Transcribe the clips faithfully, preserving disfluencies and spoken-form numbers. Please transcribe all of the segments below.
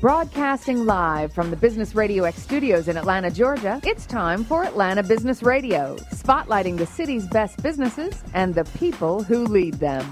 Broadcasting live from the Business Radio X studios in Atlanta, Georgia, it's time for Atlanta Business Radio, spotlighting the city's best businesses and the people who lead them.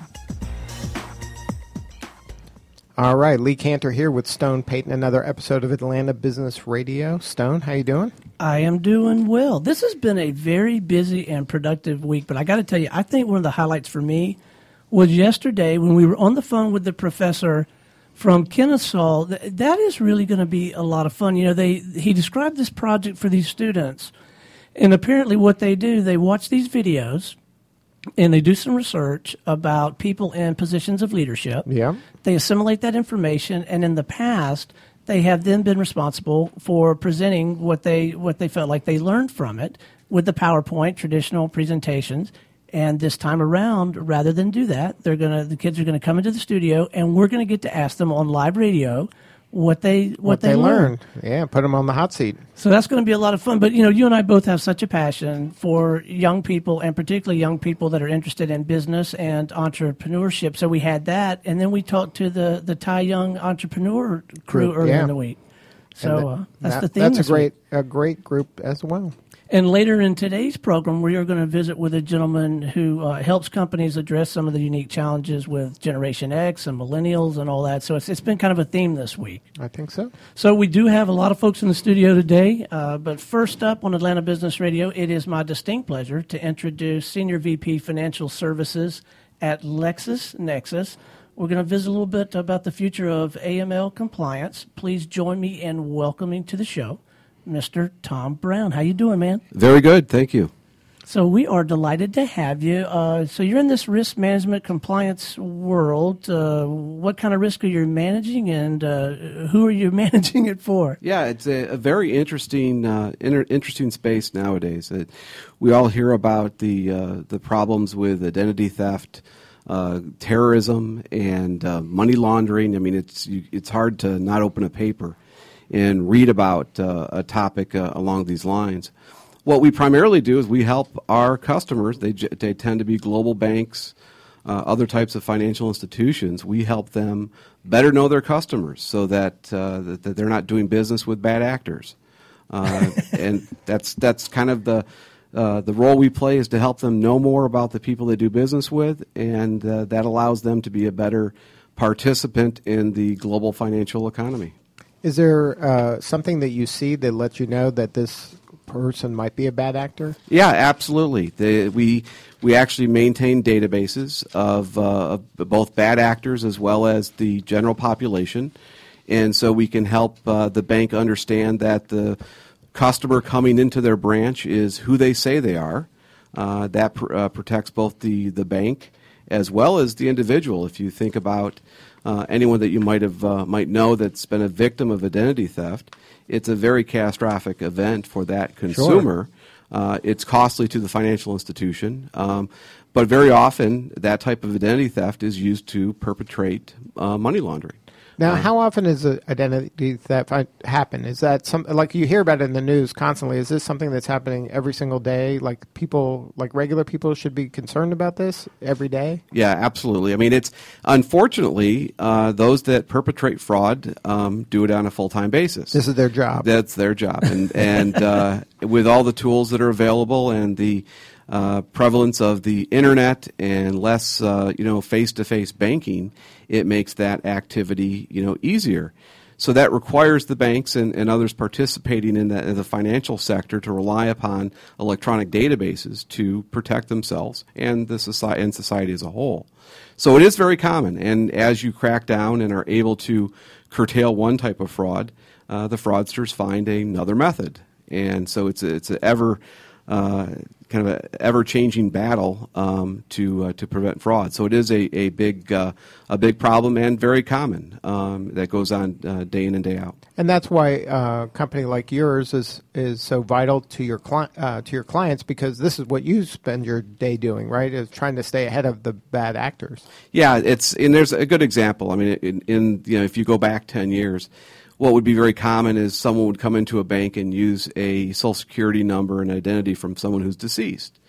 All right, Lee Cantor here with Stone Payton, another episode of Atlanta Business Radio. Stone, how you doing? I am doing well. This has been a very busy and productive week, but I got to tell you, I think one of the highlights for me was yesterday when we were on the phone with the professor from Kennesaw. That is really going to be a lot of fun. You know, they he described this project for these students, and apparently what they do, they watch these videos, and they do some research about people in positions of leadership. Yeah. They assimilate that information, and in the past, they have then been responsible for presenting what they what they felt like they learned from it with the PowerPoint traditional presentations. And this time around, rather than do that, they're gonna the kids are gonna come into the studio, and we're gonna get to ask them on live radio what they what, what they, they learned. learned. Yeah, put them on the hot seat. So that's going to be a lot of fun. But you know, you and I both have such a passion for young people, and particularly young people that are interested in business and entrepreneurship. So we had that, and then we talked to the the Thai Young Entrepreneur crew Group, earlier yeah. in the week. So uh, that's that, the theme. That's this a great week. a great group as well. And later in today's program, we are going to visit with a gentleman who uh, helps companies address some of the unique challenges with Generation X and millennials and all that. So it's, it's been kind of a theme this week. I think so. So we do have a lot of folks in the studio today. Uh, but first up on Atlanta Business Radio, it is my distinct pleasure to introduce Senior V P Financial Services at LexisNexis. We're going to visit a little bit about the future of A M L compliance. Please join me in welcoming to the show Mister Tom Brown. How you doing, man? Very good, thank you. So we are delighted to have you. Uh, so you're in this risk management compliance world. Uh, what kind of risk are you managing, and uh, who are you managing it for? Yeah, it's a, a very interesting, uh, inter- interesting space nowadays. It, we all hear about the uh, the problems with identity theft, uh, terrorism, and uh, money laundering. I mean, it's you, it's hard to not open a paper and read about uh, a topic uh, along these lines. What we primarily do is we help our customers. They, they tend to be global banks, uh, other types of financial institutions. We help them better know their customers so that, uh, that, that they're not doing business with bad actors. Uh, and that's that's kind of the uh, the role we play, is to help them know more about the people they do business with, and uh, that allows them to be a better participant in the global financial economy. Is there uh, something that you see that lets you know that this person might be a bad actor? Yeah, absolutely. The, we we actually maintain databases of, uh, of both bad actors as well as the general population, and so we can help uh, the bank understand that the customer coming into their branch is who they say they are. Uh, that pr- uh, protects both the, the bank as well as the individual. If you think about Uh, anyone that you might have uh, might know that's been a victim of identity theft, it's a very catastrophic event for that consumer. Sure. Uh, it's costly to the financial institution, um, but very often that type of identity theft is used to perpetrate uh, money laundering. Now, how often does uh, identity theft happen? Is that some, like you hear about it in the news constantly? Is this something that's happening every single day? Like people, like regular people, should be concerned about this every day? Yeah, absolutely. I mean, it's unfortunately uh, those that perpetrate fraud um, do it on a full-time basis. This is their job. That's their job, and and uh, with all the tools that are available and the Uh, prevalence of the internet and less, uh, you know, face-to-face banking, it makes that activity, you know, easier. So that requires the banks and, and others participating in the, in the financial sector to rely upon electronic databases to protect themselves and the society and society as a whole. So it is very common, and as you crack down and are able to curtail one type of fraud, uh, the fraudsters find another method, and so it's a, it's an ever uh, kind of an ever-changing battle um, to uh, to prevent fraud. So it is a a big uh, a big problem and very common um, that goes on uh, day in and day out. And that's why uh, a company like yours is is so vital to your cli- uh, to your clients, because this is what you spend your day doing, right? Is trying to stay ahead of the bad actors. Yeah, it's and there's a good example. I mean, in, in you know, if you go back ten years. What would be very common is someone would come into a bank and use a Social Security number and identity from someone who's deceased.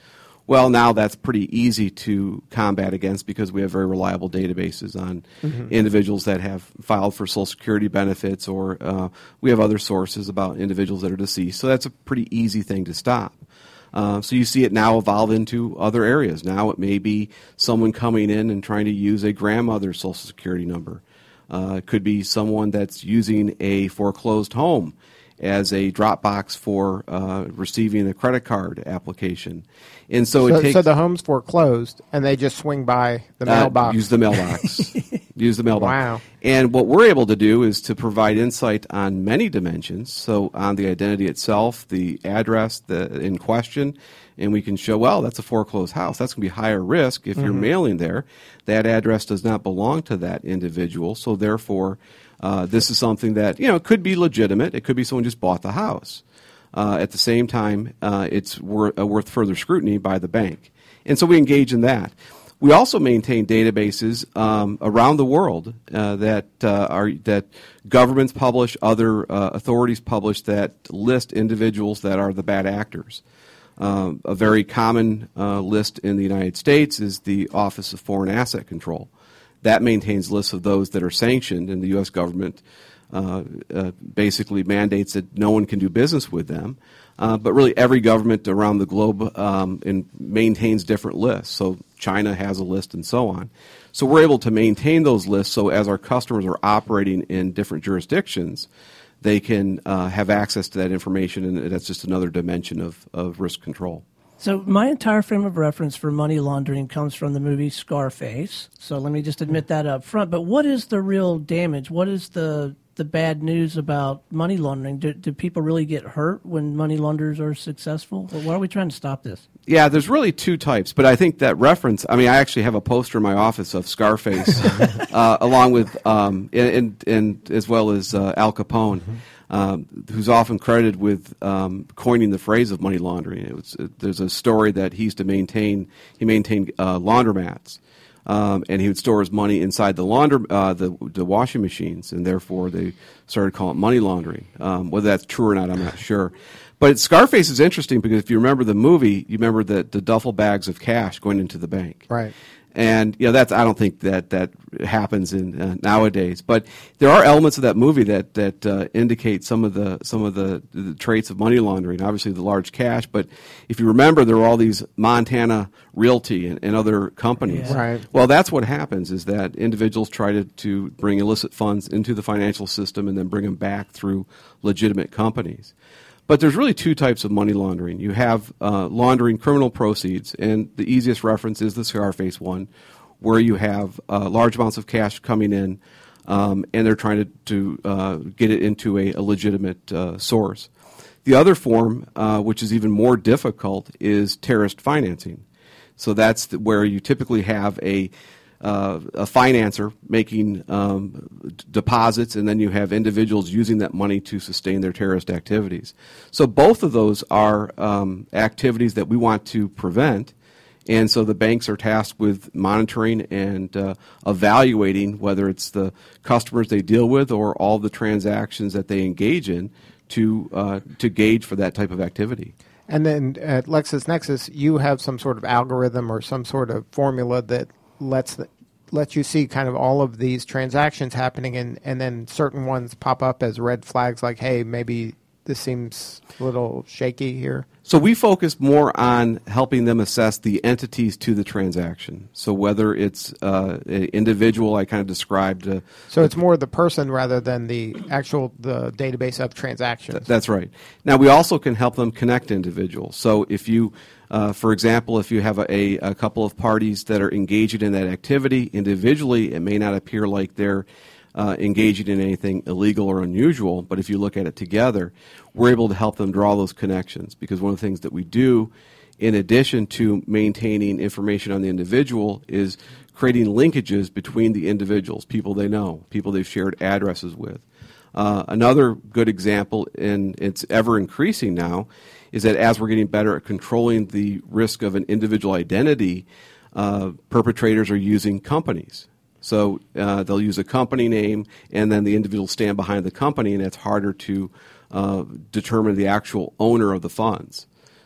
Well, now that's pretty easy to combat against because we have very reliable databases on mm-hmm. individuals that have filed for Social Security benefits, or uh, we have other sources about individuals that are deceased. So that's a pretty easy thing to stop. Uh, so you see it now evolve into other areas. Now it may be someone coming in and trying to use a grandmother's Social Security number. Uh, it could be someone that's using a foreclosed home as a drop box for uh, receiving a credit card application. And so, so it takes... So the home's foreclosed, and they just swing by the mailbox. Uh, use the mailbox. use the mailbox. Wow. And what we're able to do is to provide insight on many dimensions. So on the identity itself, the address the, in question, and we can show, well, that's a foreclosed house. That's going to be higher risk if mm-hmm. you're mailing there. That address does not belong to that individual, so therefore... Uh, this is something that, you know, it could be legitimate. It could be someone just bought the house. Uh, at the same time, uh, it's wor- uh, worth further scrutiny by the bank. And so we engage in that. We also maintain databases um, around the world uh, that uh, are that governments publish, other uh, authorities publish, that list individuals that are the bad actors. Uh, a very common uh, list in the United States is the Office of Foreign Asset Control. That maintains lists of those that are sanctioned, and the U S government uh, uh, basically mandates that no one can do business with them. Uh, but really every government around the globe um, in, maintains different lists. So China has a list and so on. So we're able to maintain those lists so as our customers are operating in different jurisdictions, they can uh, have access to that information, and that's just another dimension of, of risk control. So my entire frame of reference for money laundering comes from the movie Scarface. So let me just admit that up front. But what is the real damage? What is the the bad news about money laundering? Do, do people really get hurt when money launderers are successful? Or why are we trying to stop this? Yeah, there's really two types. But I think that reference, I mean, I actually have a poster in my office of Scarface, uh, along with, um, and, and, and as well as uh, Al Capone. Mm-hmm. Um, who's often credited with um, coining the phrase of money laundering. It was, it, there's a story that he used to maintain. He maintained uh, laundromats, um, and he would store his money inside the launder, uh, the, the washing machines, and therefore they started calling it money laundering. Um, whether that's true or not, I'm not sure. But Scarface is interesting because if you remember the movie, you remember the, the duffel bags of cash going into the bank. Right. And you know that's I don't think that that happens in uh, nowadays, but there are elements of that movie that that uh, indicate some of the some of the, the traits of money laundering. Obviously, the large cash, but if you remember, there were all these Montana Realty and, and other companies. Yeah. Right. Well, that's what happens: is that individuals try to, to bring illicit funds into the financial system and then bring them back through legitimate companies. But there's really two types of money laundering. You have uh, laundering criminal proceeds, and the easiest reference is the Scarface one, where you have uh, large amounts of cash coming in, um, and they're trying to, to uh, get it into a, a legitimate uh, source. The other form, uh, which is even more difficult, is terrorist financing. So that's the, where you typically have a Uh, a financer making um, d- deposits, and then you have individuals using that money to sustain their terrorist activities. So both of those are um, activities that we want to prevent, and so the banks are tasked with monitoring and uh, evaluating whether it's the customers they deal with or all the transactions that they engage in to uh, to gauge for that type of activity. And then at LexisNexis, you have some sort of algorithm or some sort of formula that lets the, lets you see kind of all of these transactions happening, and, and then certain ones pop up as red flags like, hey, maybe this seems a little shaky here. So we focus more on helping them assess the entities to the transaction. So whether it's uh, an individual, I kind of described. Uh, so it's more the person rather than the actual the database of transactions. Th- that's right. Now we also can help them connect individuals. So if you, uh, for example, if you have a, a, a couple of parties that are engaging in that activity individually, it may not appear like they're Uh, engaging in anything illegal or unusual, but if you look at it together, we're able to help them draw those connections, because one of the things that we do, in addition to maintaining information on the individual, is creating linkages between the individuals, people they know, people they've shared addresses with. Uh, another good example, and it's ever increasing now, is that as we're getting better at controlling the risk of an individual identity, uh, perpetrators are using companies. So uh, they'll use a company name, and then the individual stand behind the company, and it's harder to uh, determine the actual owner of the funds.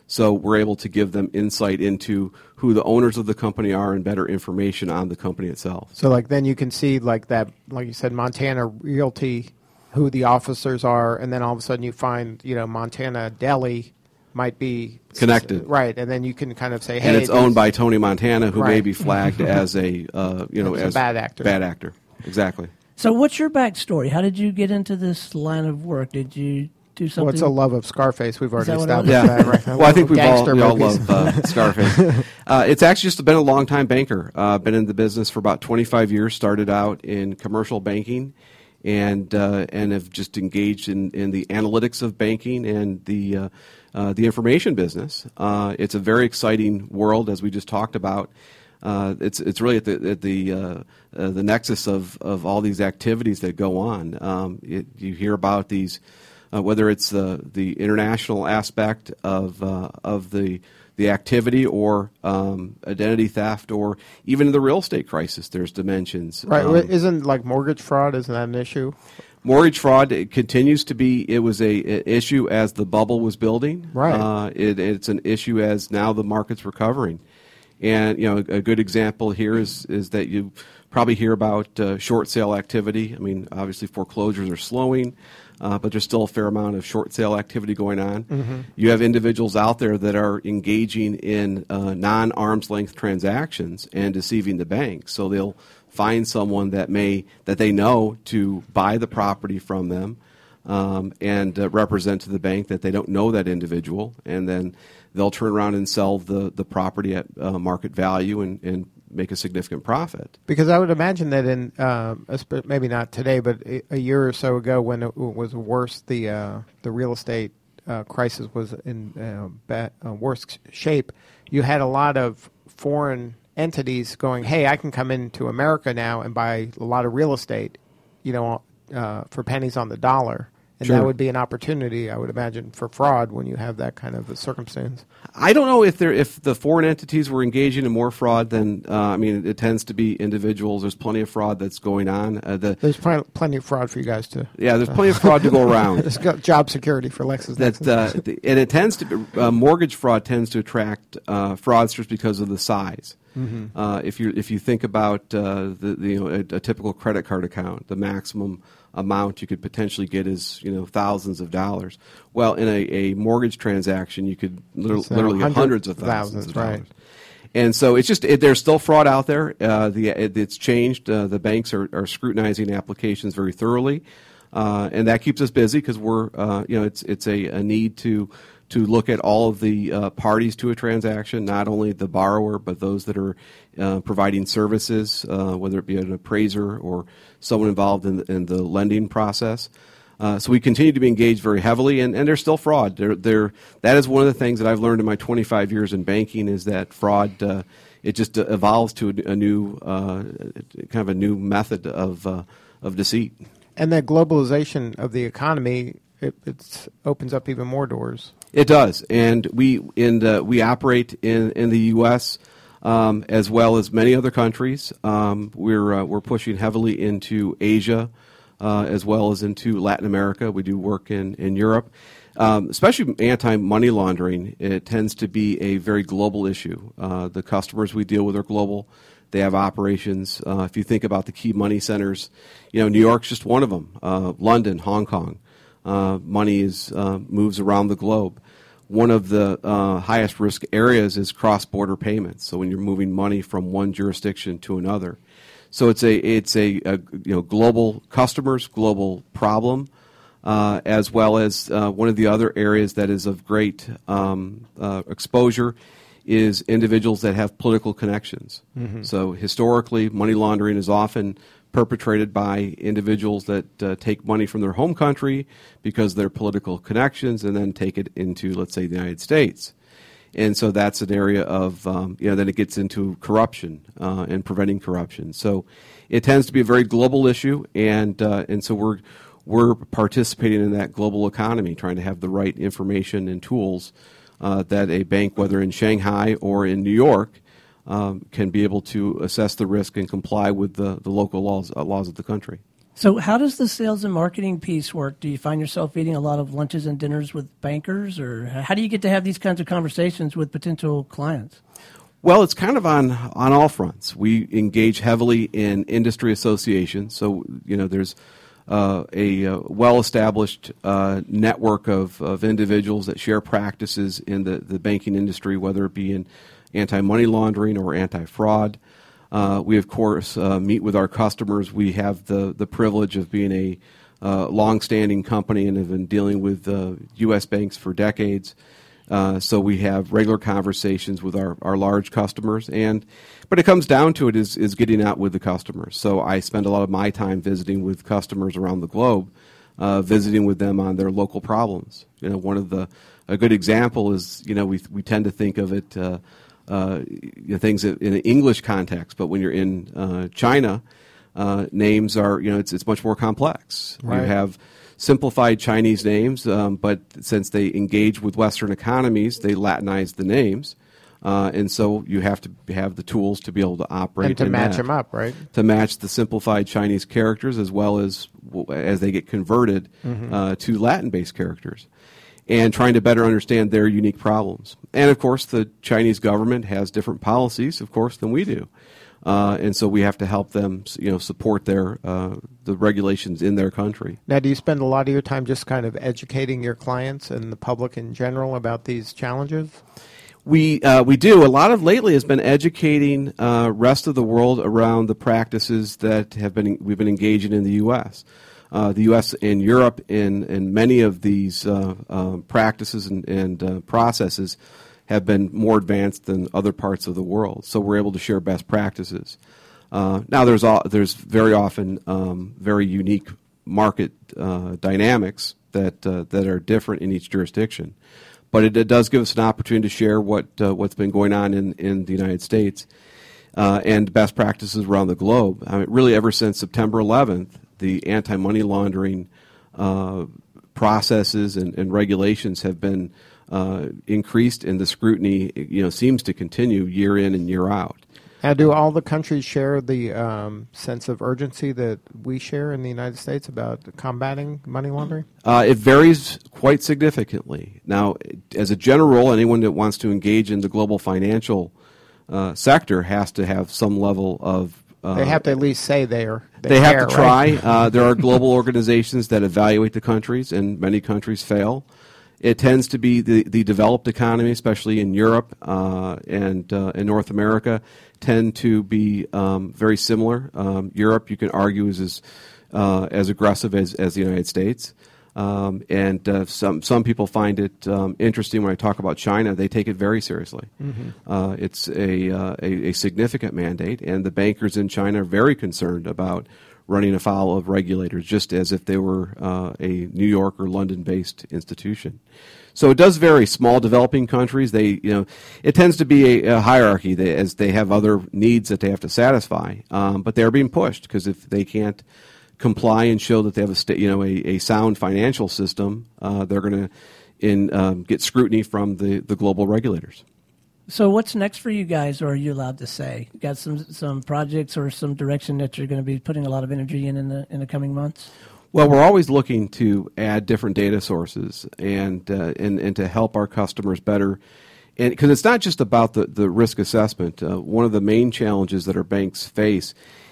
So we're able to give them insight into who the owners of the company are and better information on the company itself. So like then you can see like that, like you said, Montana Realty, who the officers are, and then all of a sudden you find, you know, Montana Deli might be connected, right? And then you can kind of say, hey, and it's owned by Tony Montana, who right. may be flagged as a, uh, you know, as, as a bad actor. Bad actor, exactly. So what's your backstory? How did you get into this line of work? Did you do something? Well, it's a love of Scarface. We've already that what it established Yeah. that. Right? Well, I think we've all, we all movies. love uh, Scarface. Uh, it's actually just been a long-time banker. Uh, been in the business for about twenty-five years. Started out in commercial banking, and uh, and have just engaged in, in the analytics of banking and the uh, uh, the information business. Uh, it's a very exciting world, as we just talked about. Uh, it's it's really at the at the uh, uh, the nexus of, of all these activities that go on. Um, it, you hear about these, uh, whether it's the the international aspect of uh, of the the activity, or um, identity theft, or even the real estate crisis. There's dimensions. Right? Um, Isn't like mortgage fraud? Isn't that an issue? Mortgage fraud, it continues to be. It was a, a issue as the bubble was building. Right. Uh, it, it's an issue as now the market's recovering. And you know, a good example here is is that you probably hear about uh, short sale activity. I mean, obviously foreclosures are slowing, uh, but there's still a fair amount of short sale activity going on. Mm-hmm. You have individuals out there that are engaging in uh, non-arm's length transactions and deceiving the bank. So they'll find someone that may that they know to buy the property from them, um, and uh, represent to the bank that they don't know that individual, and then they'll turn around and sell the, the property at uh, market value and, and make a significant profit. Because I would imagine that in, um, maybe not today, but a year or so ago when it was worse, the uh, the real estate uh, crisis was in uh, bad, uh, worse shape, you had a lot of foreign entities going, hey, I can come into America now and buy a lot of real estate, you know, uh, for pennies on the dollar. And Sure. that would be an opportunity, I would imagine, for fraud when you have that kind of a circumstance. I don't know if there if the foreign entities were engaging in more fraud than uh, I mean, it, it tends to be individuals. There's plenty of fraud that's going on. Uh, the, There's pl- plenty of fraud for you guys to. yeah, there's plenty of fraud to go around. There's got job security for Lexus. That uh, the, and it tends to be, uh, mortgage fraud tends to attract uh, fraudsters because of the size. Mm-hmm. Uh, if you if you think about uh, the, the you know a, a typical credit card account, the maximum amount you could potentially get is you know thousands of dollars. Well, in a, a mortgage transaction, you could literally, So literally hundred, hundreds of thousands, thousands of dollars. right. And so it's just it, there's still fraud out there. Uh, the it, it's changed. Uh, the banks are, are scrutinizing applications very thoroughly, uh, and that keeps us busy because we're uh, you know it's it's a, a need to. to look at all of the uh, parties to a transaction, not only the borrower, but those that are uh, providing services, uh, whether it be an appraiser or someone involved in the, in the lending process. Uh, so we continue to be engaged very heavily, and, and there's still fraud. There, there, that is one of the things that I've learned in my twenty-five years in banking is that fraud, uh, it just uh, evolves to a, a new, uh, kind of a new method of, uh, of deceit. And that globalization of the economy, it it's, opens up even more doors. It does, and we in the, we operate in, in the U S um, as well as many other countries. Um, we're uh, we're pushing heavily into Asia uh, as well as into Latin America. We do work in in Europe, um, especially anti-money laundering. It tends to be a very global issue. Uh, the customers we deal with are global. They have operations. Uh, if you think about the key money centers, you know New York's just one of them. Uh, London, Hong Kong. Uh, money is uh, moves around the globe. One of the uh, highest risk areas is cross-border payments. So when you're moving money from one jurisdiction to another, so it's a it's a, a you know global customers, global problem, uh, as well as uh, one of the other areas that is of great um, uh, exposure is individuals that have political connections. Mm-hmm. So historically, money laundering is often perpetrated by individuals that uh, take money from their home country because of their political connections and then take it into, let's say, the United States. And so that's an area of, um, you know, then it gets into corruption uh, and preventing corruption. So it tends to be a very global issue, and uh, and so we're we're participating in that global economy, trying to have the right information and tools uh, that a bank, whether in Shanghai or in New York, Um, can be able to assess the risk and comply with the, the local laws uh, laws of the country. So how does the sales and marketing piece work? Do you find yourself eating a lot of lunches and dinners with bankers, or how do you get to have these kinds of conversations with potential clients? Well, it's kind of on, on all fronts. We engage heavily in industry associations. So, you know, there's uh, a uh, well-established uh, network of, of individuals that share practices in the, the banking industry, whether it be in anti-money laundering or anti-fraud. Uh, we, of course, uh, meet with our customers. We have the, the privilege of being a uh, long-standing company and have been dealing with uh, U S banks for decades. Uh, so we have regular conversations with our, our large customers. And but it comes down to it is, is getting out with the customers. So I spend a lot of my time visiting with customers around the globe, uh, visiting with them on their local problems. You know, one of the a good example is, you know, we we tend to think of it. Uh, Uh, you know, things in an English context, but when you're in uh, China, uh, names are, you know, it's it's much more complex. Right. You have simplified Chinese names, um, but since they engage with Western economies, they Latinize the names, uh, and so you have to have the tools to be able to operate and to in match that, them up, right? To match the simplified Chinese characters as well as as they get converted mm-hmm. uh, to Latin-based characters. And trying to better understand their unique problems. And, of course, the Chinese government has different policies, of course, than we do. Uh, and so we have to help them, you know, support their uh, the regulations in their country. Now, do you spend a lot of your time just kind of educating your clients and the public in general about these challenges? We uh, we do. A lot of lately has been educating uh, rest of the world around the practices that have been we've been engaging in the U S Uh, the U S and Europe in, in many of these uh, uh, practices and, and uh, processes have been more advanced than other parts of the world. So we're able to share best practices. Uh, now there's all, there's very often um, very unique market uh, dynamics that uh, that are different in each jurisdiction. But it, it does give us an opportunity to share what uh, what's been going on in, in the United States uh, and best practices around the globe. I mean, really, ever since September eleventh. The anti-money laundering uh, processes and, and regulations have been uh, increased, and the scrutiny, you know, seems to continue year in and year out. Now, do all the countries share the um, sense of urgency that we share in the United States about combating money laundering? Uh, it varies quite significantly. Now, as a general rule, anyone that wants to engage in the global financial uh, sector has to have some level of Uh, they have to at least say they are. They, they care, have to try. Right? uh, there are global organizations that evaluate the countries, and many countries fail. It tends to be the, the developed economy, especially in Europe uh, and uh, in North America, tend to be um, very similar. Um, Europe, you can argue, is as, uh, as aggressive as, as the United States. Um, and uh, some some people find it um, interesting when I talk about China. They take it very seriously. Mm-hmm. Uh, it's a, uh, a a significant mandate, and the bankers in China are very concerned about running afoul of regulators, just as if they were uh, a New York or London-based institution. So it does vary. Small developing countries, they you know, it tends to be a, a hierarchy they, as they have other needs that they have to satisfy. Um, but they are being pushed because if they can't comply and show that they have a sta- you know a, a sound financial system, uh, they're going to in um, get scrutiny from the, the global regulators. So what's next for you guys, or are you allowed to say? You got some some projects or some direction that you're going to be putting a lot of energy in in the in the coming months? Well, we're always looking to add different data sources and uh, and and to help our customers better. And because it's not just about the, the risk assessment. Uh, one of the main challenges that our banks face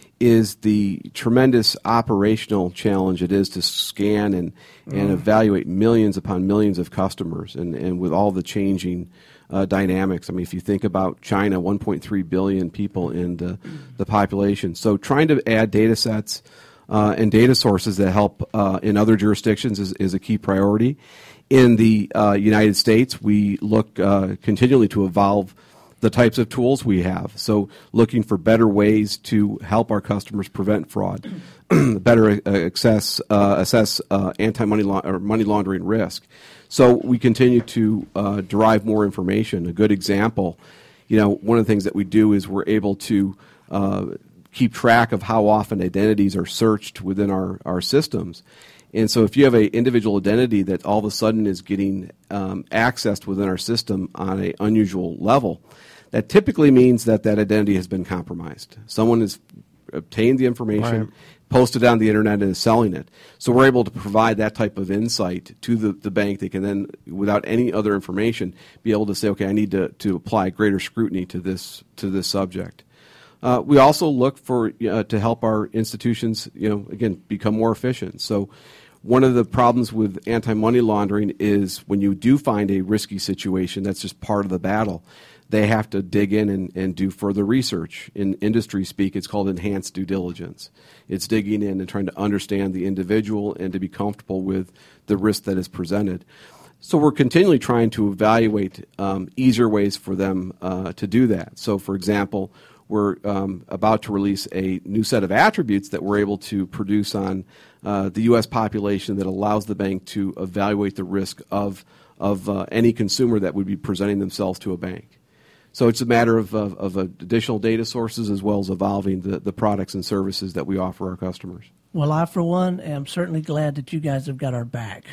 is the tremendous operational challenge it is to scan and, and mm. evaluate millions upon millions of customers, and, and with all the changing uh, dynamics. I mean, if you think about China, one point three billion people in the, the population. So trying to add data sets uh, and data sources that help uh, in other jurisdictions is, is a key priority. In the uh, United States, we look uh, continually to evolve the types of tools we have. So looking for better ways to help our customers prevent fraud, better access, uh, assess uh, anti-money la- or money laundering risk. So we continue to uh, derive more information. A good example, you know, one of the things that we do is we're able to uh, keep track of how often identities are searched within our, our systems. And so if you have an individual identity that all of a sudden is getting um, accessed within our system on an unusual level, that typically means that that identity has been compromised. Someone has obtained the information, right. posted on the internet and is selling it. So we're able to provide that type of insight to the, the bank. They can then, without any other information, be able to say, okay, I need to, to apply greater scrutiny to this to this subject. Uh, we also look for uh, to help our institutions, you know, again, become more efficient. So one of the problems with anti-money laundering is when you do find a risky situation, that's just part of the battle. They have to dig in and, and do further research. In industry speak, it's called enhanced due diligence. It's digging in and trying to understand the individual and to be comfortable with the risk that is presented. So we're continually trying to evaluate um, easier ways for them uh, to do that. So, for example, we're um, about to release a new set of attributes that we're able to produce on uh, the U S population that allows the bank to evaluate the risk of, of uh, any consumer that would be presenting themselves to a bank. So it's a matter of, of, of additional data sources as well as evolving the, the products and services that we offer our customers. Well, I, for one, am certainly glad that you guys have got our back.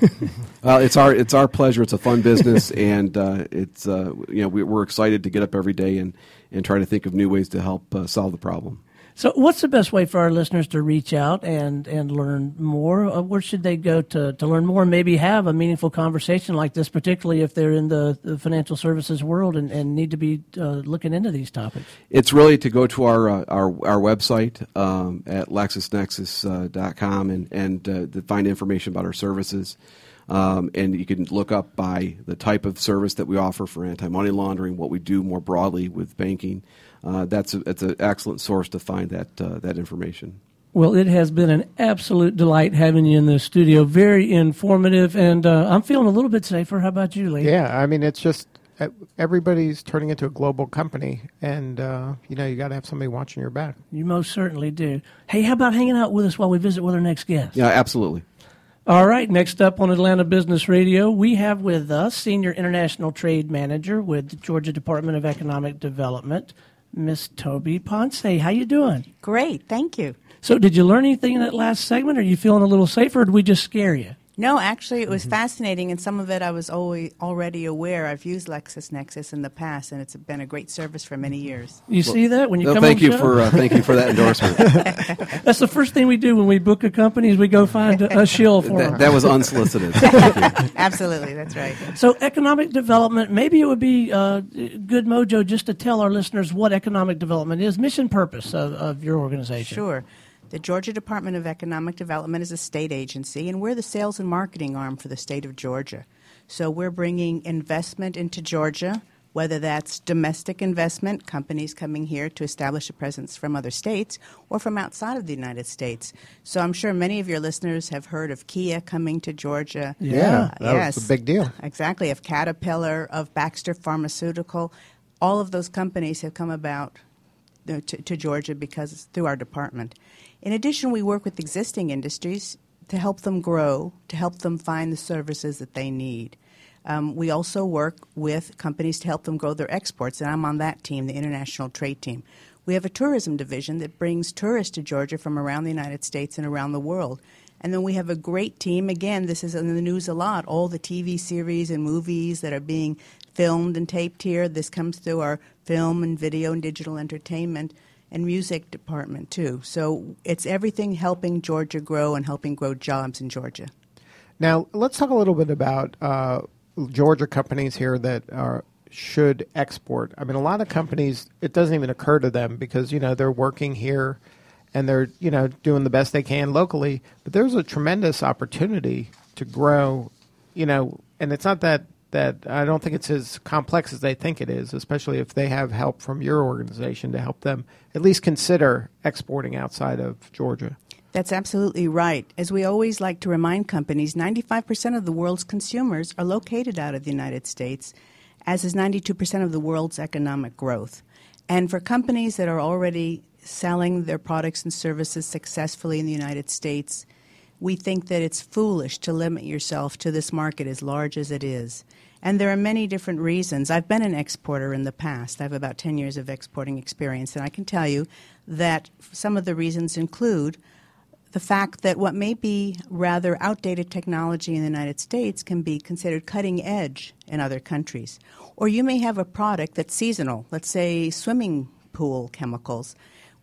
Well, it's our it's our pleasure. It's a fun business, and uh, it's uh, you know we, we're excited to get up every day and, and try to think of new ways to help uh, solve the problem. So what's the best way for our listeners to reach out and, and learn more? Uh, where should they go to, to learn more and maybe have a meaningful conversation like this, particularly if they're in the, the financial services world and, and need to be uh, looking into these topics? It's really to go to our uh, our, our website um, at lexis nexis dot com and, and uh, to find information about our services. Um, and you can look up by the type of service that we offer for anti-money laundering, what we do more broadly with banking. Uh, that's a, it's an excellent source to find that uh, that information. Well, it has been an absolute delight having you in the studio. Very informative, and uh, I'm feeling a little bit safer. How about you, Lee? Yeah, I mean, it's just uh, everybody's turning into a global company, and uh, you know, you got to have somebody watching your back. You most certainly do. Hey, how about hanging out with us while we visit with our next guest? Yeah, absolutely. All right, next up on Atlanta Business Radio, we have with us Senior International Trade Manager with the Georgia Department of Economic Development, Miss Toby Ponce. How you doing? Great, thank you. So did you learn anything in that last segment? Are you feeling a little safer, or did we just scare you? No, actually, it was mm-hmm. fascinating, and some of it I was always already aware. I've used LexisNexis in the past, and it's been a great service for many years. You well, see that when you no, come thank on you show? for uh, thank you for that endorsement. That's the first thing we do when we book a company is we go find a, a shill for that, them. That was unsolicited. Absolutely, that's right. So economic development, maybe it would be uh, good mojo just to tell our listeners what economic development is, mission purpose of, of your organization. Sure. The Georgia Department of Economic Development is a state agency, and we're the sales and marketing arm for the state of Georgia. So we're bringing investment into Georgia, whether that's domestic investment, companies coming here to establish a presence from other states, or from outside of the United States. So I'm sure many of your listeners have heard of Kia coming to Georgia. Yeah, uh, that yes, was a big deal. Exactly, of Caterpillar, of Baxter Pharmaceutical. All of those companies have come about to, to Georgia because through our department. In addition, we work with existing industries to help them grow, to help them find the services that they need. Um, we also work with companies to help them grow their exports, and I'm on that team, the international trade team. We have a tourism division that brings tourists to Georgia from around the United States and around the world. And then we have a great team. Again, this is in the news a lot, all the T V series and movies that are being filmed and taped here. This comes through our film and video and digital entertainment and music department, too. So it's everything helping Georgia grow and helping grow jobs in Georgia. Now, let's talk a little bit about uh, Georgia companies here that are, should export. I mean, a lot of companies, it doesn't even occur to them because, you know, they're working here and they're, you know, doing the best they can locally. But there's a tremendous opportunity to grow, you know, and it's not that that I don't think it's as complex as they think it is, especially if they have help from your organization to help them at least consider exporting outside of Georgia. That's absolutely right. As we always like to remind companies, ninety-five percent of the world's consumers are located out of the United States, as is ninety-two percent of the world's economic growth. And for companies that are already selling their products and services successfully in the United States, we think that it's foolish to limit yourself to this market as large as it is. And there are many different reasons. I've been an exporter in the past. I have about ten years of exporting experience, and I can tell you that some of the reasons include the fact that what may be rather outdated technology in the United States can be considered cutting edge in other countries. Or you may have a product that's seasonal, let's say swimming pool chemicals.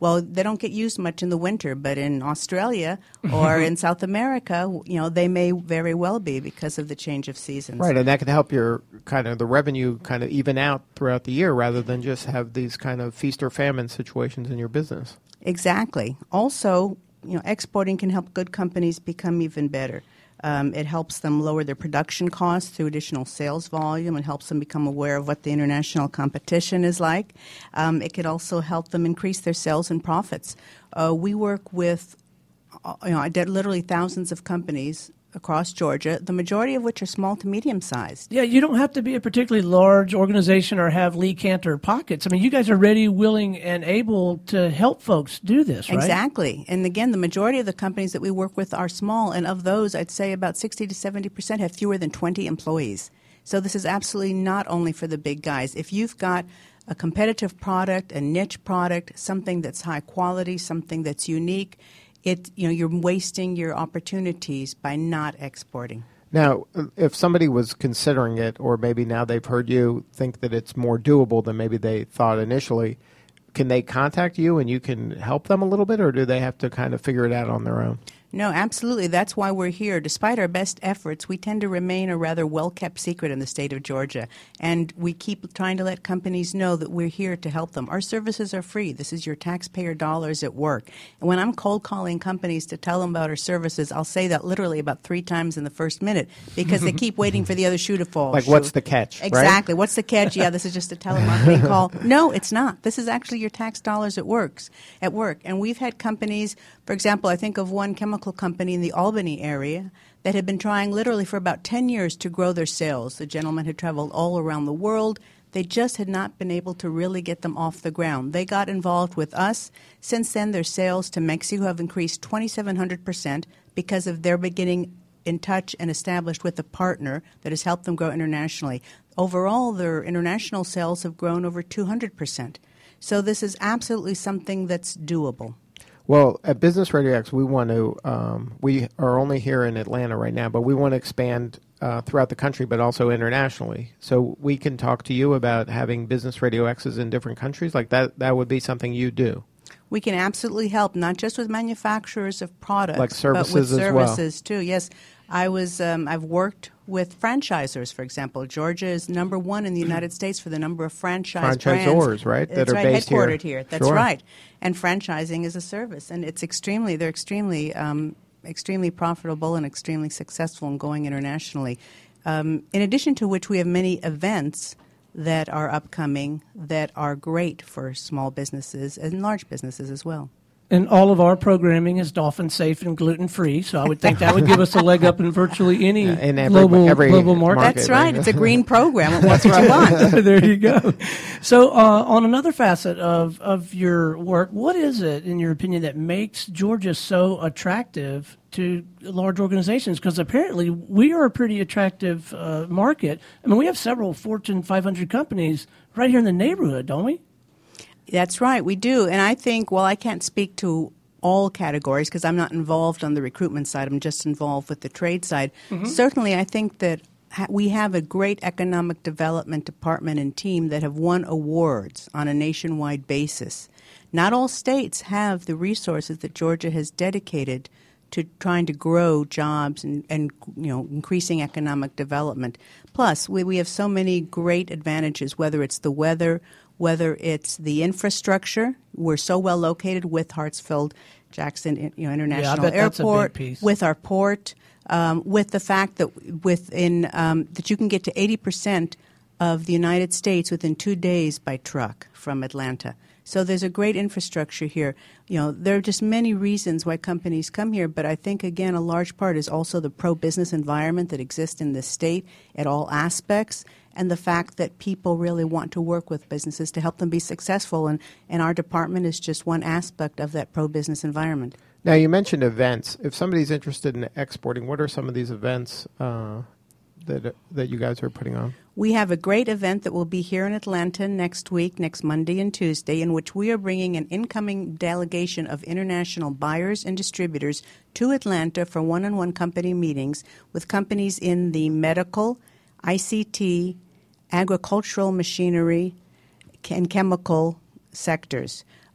Well, they don't get used much in the winter, but in Australia or in South America, you know, they may very well be because of the change of seasons. Right, and that can help your kind of the revenue kind of even out throughout the year rather than just have these kind of feast or famine situations in your business. Exactly. Also, you know, exporting can help good companies become even better. Um, it helps them lower their production costs through additional sales volume and helps them become aware of what the international competition is like. Um, it could also help them increase their sales and profits. Uh, we work with uh, you know, I did literally thousands of companies across Georgia, the majority of which are small to medium-sized. Yeah, you don't have to be a particularly large organization or have Lee Cantor pockets. I mean, you guys are ready, willing, and able to help folks do this, right? Exactly. And again, the majority of the companies that we work with are small, and of those, I'd say about sixty to seventy percent have fewer than twenty employees. So this is absolutely not only for the big guys. If you've got a competitive product, a niche product, something that's high quality, something that's unique, It, you know, you're wasting your opportunities by not exporting. Now, if somebody was considering it, or maybe now they've heard you think that it's more doable than maybe they thought initially, can they contact you and you can help them a little bit, or do they have to kind of figure it out on their own? No, absolutely. That's why we're here. Despite our best efforts, we tend to remain a rather well-kept secret in the state of Georgia. And we keep trying to let companies know that we're here to help them. Our services are free. This is your taxpayer dollars at work. And when I'm cold calling companies to tell them about our services, I'll say that literally about three times in the first minute because they keep waiting for the other shoe to fall. Like, shoe. What's the catch? Exactly. Right? What's the catch? Yeah, this is just a telemarketing call. No, it's not. This is actually your tax dollars at works at work. And we've had companies, for example, I think of one chemical company in the Albany area that had been trying literally for about ten years to grow their sales. The gentleman had traveled all around the world. They just had not been able to really get them off the ground. They got involved with us. Since then, their sales to Mexico have increased twenty-seven hundred percent because of their beginning in touch and established with a partner that has helped them grow internationally. Overall, their international sales have grown over two hundred percent. So this is absolutely something that's doable. Well, at Business Radio X, we want to, um, we are only here in Atlanta right now, but we want to expand uh, throughout the country, but also internationally. So we can talk to you about having Business Radio X's in different countries. Like that, that would be something you do. We can absolutely help, not just with manufacturers of products, like services but with as services well. too. Yes, I was. Um, I've worked with franchisors, for example. Georgia is number one in the United States for the number of franchise franchisors, brands. right? That's that are right, based headquartered here. here. That's sure. right. And franchising is a service, and it's extremely. They're extremely, um, extremely profitable and extremely successful in going internationally. Um, in addition to which, we have many events that are upcoming that are great for small businesses and large businesses as well. And all of our programming is dolphin safe and gluten free, so I would think that would give us a leg up in virtually any uh, in every, global, every global market. market. That's right. right? It's a green program. It wants what you want. There you go. So uh, on another facet of, of your work, what is it, in your opinion, that makes Georgia so attractive to large organizations? Because apparently we are a pretty attractive uh, market. I mean, we have several Fortune five hundred companies right here in the neighborhood, don't we? That's right, we do. And I think, well, I can't speak to all categories because I'm not involved on the recruitment side. I'm just involved with the trade side. Mm-hmm. Certainly, I think that ha- we have a great economic development department and team that have won awards on a nationwide basis. Not all states have the resources that Georgia has dedicated to trying to grow jobs and, and you know, increasing economic development. Plus, we, we have so many great advantages, whether it's the weather, whether it's the infrastructure. We're so well located with Hartsfield Jackson, you know, International yeah, I bet Airport, that's a big piece. with our port, um, with the fact that within um, that you can get to eighty percent of the United States within two days by truck from Atlanta. So there's a great infrastructure here. You know, there are just many reasons why companies come here, but I think, again, a large part is also the pro-business environment that exists in this state at all aspects, and the fact that people really want to work with businesses to help them be successful, and, and our department is just one aspect of that pro-business environment. Now, you mentioned events. If somebody's interested in exporting, what are some of these events uh, that that you guys are putting on? We have a great event that will be here in Atlanta next week, next Monday and Tuesday, in which we are bringing an incoming delegation of international buyers and distributors to Atlanta for one-on-one company meetings with companies in the medical, I C T, agricultural machinery, and chemical sectors.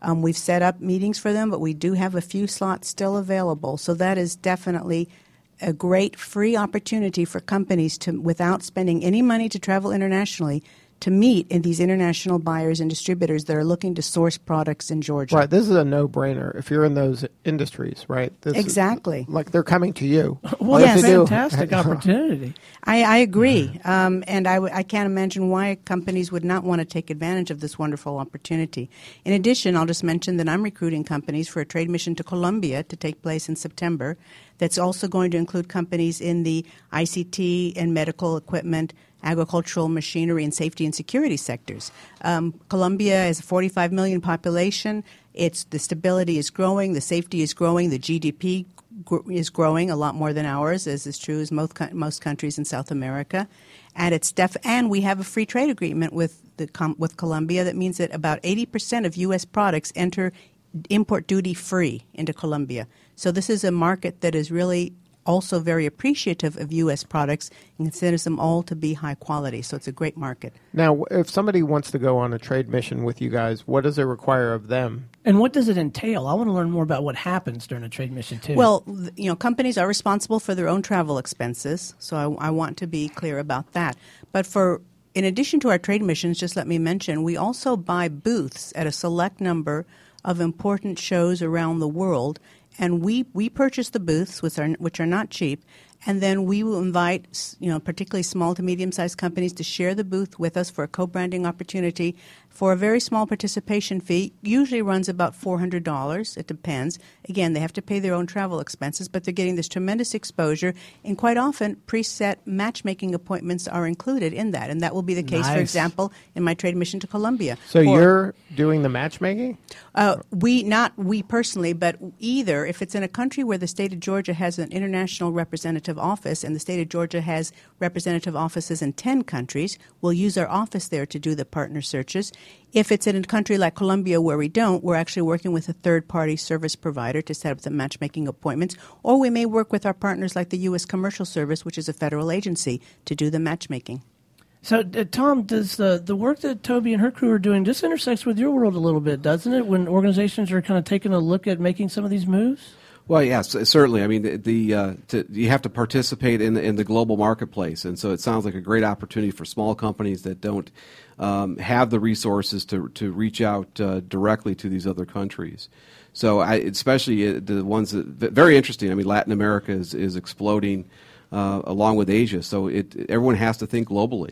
Um, we've set up meetings for them, but we do have a few slots still available. So that is definitely a great free opportunity for companies to, without spending any money to travel internationally, to meet in these international buyers and distributors that are looking to source products in Georgia. Right. This is a no-brainer if you're in those industries, right? This exactly. Is, like they're coming to you. Well, yes. that's a fantastic opportunity. I, I agree. Um, and I, w- I can't imagine why companies would not want to take advantage of this wonderful opportunity. In addition, I'll just mention that I'm recruiting companies for a trade mission to Colombia to take place in September. That's also going to include companies in the I C T and medical equipment, agricultural machinery, and safety and security sectors. Um, Colombia has a forty-five million population. It's the stability is growing, the safety is growing, the G D P gr- is growing a lot more than ours, as is true as most co- most countries in South America. And it's def- and we have a free trade agreement with the com- with Colombia that means that about eighty percent of U S products enter import duty free into Colombia. So this is a market that is really also very appreciative of U S products and considers them all to be high quality. So it's a great market. Now, if somebody wants to go on a trade mission with you guys, what does it require of them? And what does it entail? I want to learn more about what happens during a trade mission, too. Well, you know, companies are responsible for their own travel expenses, so I, I want to be clear about that. But for in addition to our trade missions, just let me mention, we also buy booths at a select number of important shows around the world. And we, we purchase the booths, which are which are not cheap, and then we will invite, you know, particularly small to medium-sized companies to share the booth with us for a co-branding opportunity for a very small participation fee. Usually runs about four hundred dollars. It depends. Again, they have to pay their own travel expenses, but they're getting this tremendous exposure. And quite often, preset matchmaking appointments are included in that. And that will be the case, Nice. for example, in my trade mission to Colombia. So For- you're doing the matchmaking? Uh, we, not we personally, but either if it's in a country where the state of Georgia has an international representative office and the state of Georgia has representative offices in ten countries, we'll use our office there to do the partner searches. If it's in a country like Colombia where we don't, we're actually working with a third-party service provider to set up the matchmaking appointments, or we may work with our partners like the U S Commercial Service, which is a federal agency, to do the matchmaking. So, uh, Tom, does the, the work that Toby and her crew are doing, this intersects with your world a little bit, doesn't it, when organizations are kind of taking a look at making some of these moves? Well, yes, certainly. I mean, the, the uh, to, you have to participate in the, in the global marketplace, and so it sounds like a great opportunity for small companies that don't um, have the resources to to reach out uh, directly to these other countries. So, I, especially the ones that very interesting. I mean, Latin America is is exploding uh, along with Asia, so it everyone has to think globally.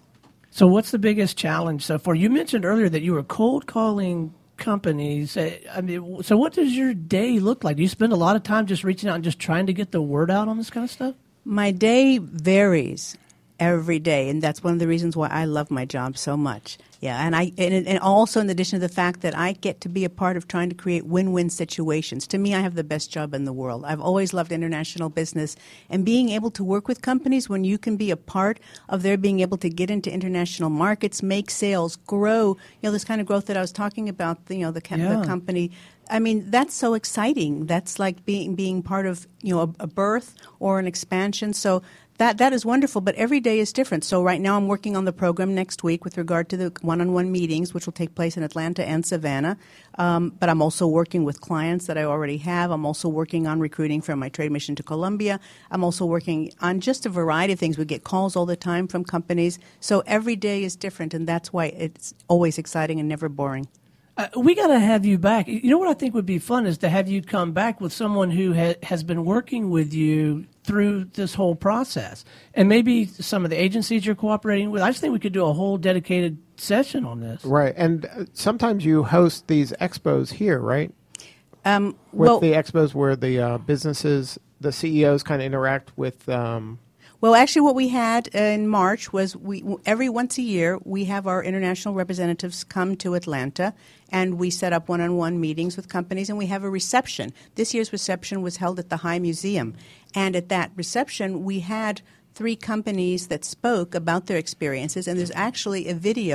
So what's the biggest challenge so far? You mentioned earlier that you were cold calling companies. I mean, so what does your day look like? Do you spend a lot of time just reaching out and just trying to get the word out on this kind of stuff? My day varies every day, and that's one of the reasons why I love my job so much. Yeah, and I and, and also in addition to the fact that I get to be a part of trying to create win-win situations. To me, I have the best job in the world. I've always loved international business, and being able to work with companies when you can be a part of their being able to get into international markets, make sales, grow, you know, this kind of growth that I was talking about, you know, the, com- Yeah. the company. I mean, that's so exciting. That's like being being part of, you know, a, a birth or an expansion. So that that is wonderful, but every day is different. So right now I'm working on the program next week with regard to the one-on-one meetings, which will take place in Atlanta and Savannah. Um, but I'm also working with clients that I already have. I'm also working on recruiting for my trade mission to Colombia. I'm also working on just a variety of things. We get calls all the time from companies. So every day is different, and that's why it's always exciting and never boring. Uh, we got to have you back. You know what I think would be fun is to have you come back with someone who ha- has been working with you through this whole process. And maybe some of the agencies you're cooperating with. I just think we could do a whole dedicated session on this. Right. And uh, sometimes you host these expos here, right? Um, With well, the expos where the uh, businesses, the C E Os kind of interact with... Um, Well, actually, what we had in March was we every once a year we have our international representatives come to Atlanta, and we set up one-on-one meetings with companies, and we have a reception. This year's reception was held at the High Museum, and at that reception we had three companies that spoke about their experiences, and there's actually a video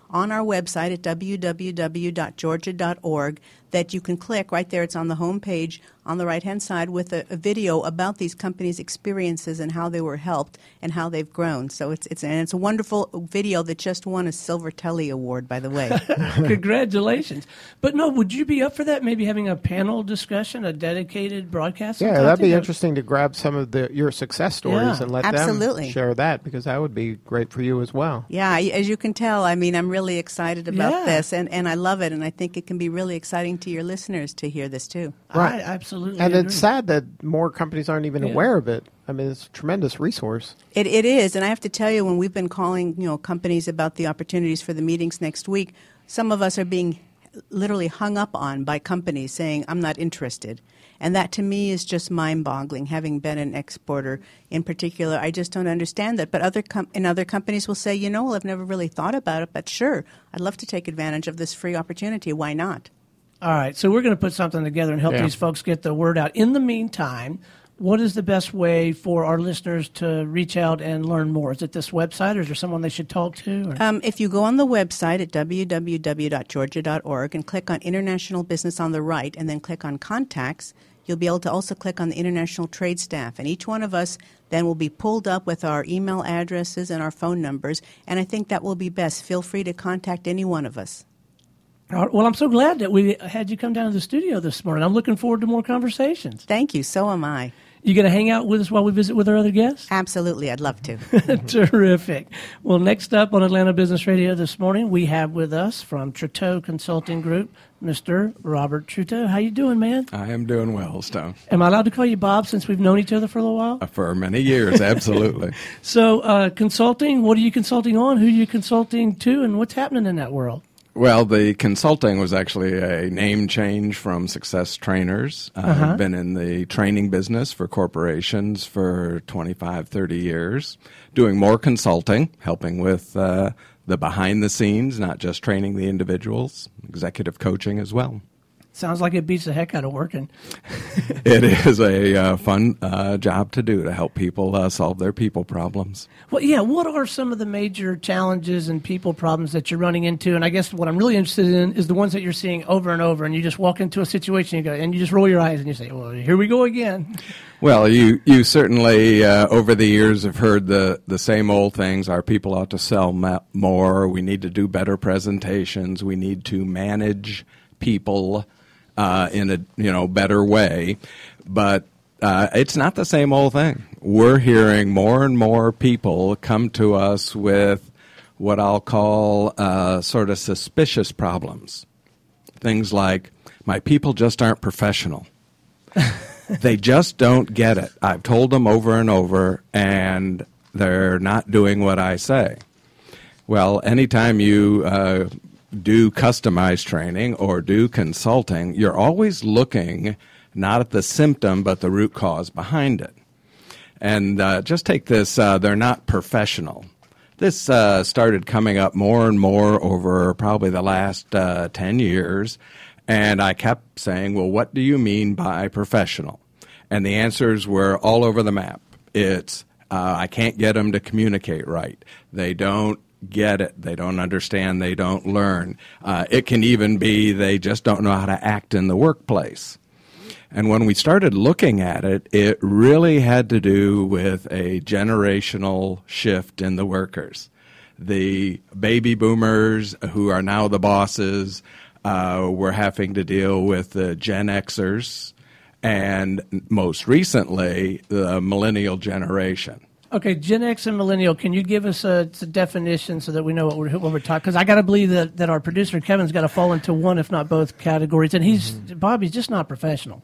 on our website at w w w dot georgia dot org that you can click right there. It's on the home page on the right-hand side with a, a video about these companies' experiences and how they were helped and how they've grown. So it's it's and it's a wonderful video that just won a Silver Telly Award, by the way. Congratulations. But no, would you be up for that? Maybe having a panel discussion, a dedicated broadcast? Yeah, that'd be interesting to grab some of the your success stories Yeah, and let absolutely. them share that, because that would be great for you as well. Yeah, as you can tell, I mean, I'm really excited about Yeah. this, and, and I love it, and I think it can be really exciting to your listeners to hear this, too. Right. I absolutely And agree. it's sad that more companies aren't even Yeah. aware of it. I mean, it's a tremendous resource. It, it is, and I have to tell you, when we've been calling, you know, companies about the opportunities for the meetings next week, some of us are being literally hung up on by companies saying, I'm not interested. And that, to me, is just mind-boggling, having been an exporter in particular. I just don't understand that. But other com- and other companies will say, you know, well, I've never really thought about it, but sure, I'd love to take advantage of this free opportunity. Why not? All right, so we're going to put something together and help Yeah. these folks get the word out. In the meantime, what is the best way for our listeners to reach out and learn more? Is it this website, or is there someone they should talk to? Or? Um, if you go on the website at w w w dot georgia dot org and click on International Business on the right and then click on Contacts, you'll be able to also click on the International Trade Staff. And each one of us then will be pulled up with our email addresses and our phone numbers. And I think that will be best. Feel free to contact any one of us. All right, well, I'm so glad that we had you come down to the studio this morning. I'm looking forward to more conversations. Thank you. So am I. You going to hang out with us while we visit with our other guests? Absolutely. I'd love to. Terrific. Well, next up on Atlanta Business Radio this morning, we have with us from Truteau Consulting Group, Mister Robert Truteau. How you doing, man? I am doing well, Stone. Am I allowed to call you Bob since we've known each other for a little while? Uh, For many years, absolutely. So, uh, consulting, what are you consulting on? Who are you consulting to, and what's happening in that world? Well, the consulting was actually a name change from Success Trainers. Uh, Uh-huh. I've been in the training business for corporations for twenty-five, thirty years, doing more consulting, helping with uh, the behind the scenes, not just training the individuals, executive coaching as well. Sounds like it beats the heck out of working. It is a uh, fun uh, job to do to help people uh, solve their people problems. Well, yeah, what are some of the major challenges and people problems that you're running into? And I guess what I'm really interested in is the ones that you're seeing over and over, and you just walk into a situation and you go, and you just roll your eyes and you say, well, here we go again. Well, you, you certainly, uh, over the years, have heard the, the same old things. Our people ought to sell ma- more. We need to do better presentations. We need to manage people uh, in a you know better way. But uh, it's not the same old thing. We're hearing more and more people come to us with what I'll call uh, sort of suspicious problems. Things like, my people just aren't professional. They just don't get it. I've told them over and over, and they're not doing what I say. Well, anytime you uh, do customized training or do consulting, you're always looking not at the symptom, but the root cause behind it. And uh, just take this, uh, they're not professional. This uh, started coming up more and more over probably the last uh, ten years. And I kept saying, well, what do you mean by professional? And the answers were all over the map. It's, uh, I can't get them to communicate right. They don't get it. They don't understand. They don't learn. Uh, it can even be they just don't know how to act in the workplace. And when we started looking at it, it really had to do with a generational shift in the workers. The baby boomers, who are now the bosses, uh, were having to deal with the Gen Xers, and most recently, the millennial generation. Okay, Gen X and Millennial, can you give us a, a definition so that we know what we're, what we're talking? Because I got to believe that, that our producer, Kevin's got to fall into one, if not both, categories. And he's, mm-hmm. Bobby's just not professional.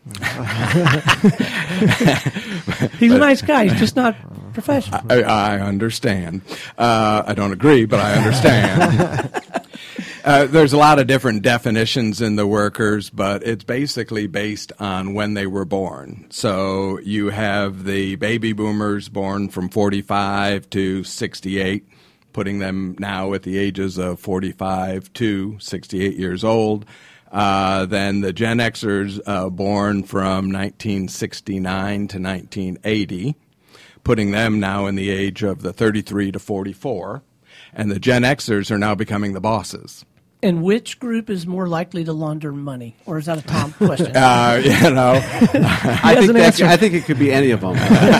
He's a nice guy. He's just not professional. I, I understand. Uh, I don't agree, but I understand. Uh, there's a lot of different definitions in the workers, but it's basically based on when they were born. So you have the baby boomers born from forty-five to sixty-eight, putting them now at the ages of forty-five to sixty-eight years old. Uh, then the Gen Xers uh, born from nineteen sixty-nine to nineteen eighty, putting them now in the age of the thirty-three to forty-four. And the Gen Xers are now becoming the bosses. And which group is more likely to launder money? Or is that a Tom question? Uh, you know, I think that, I think it could be any of them.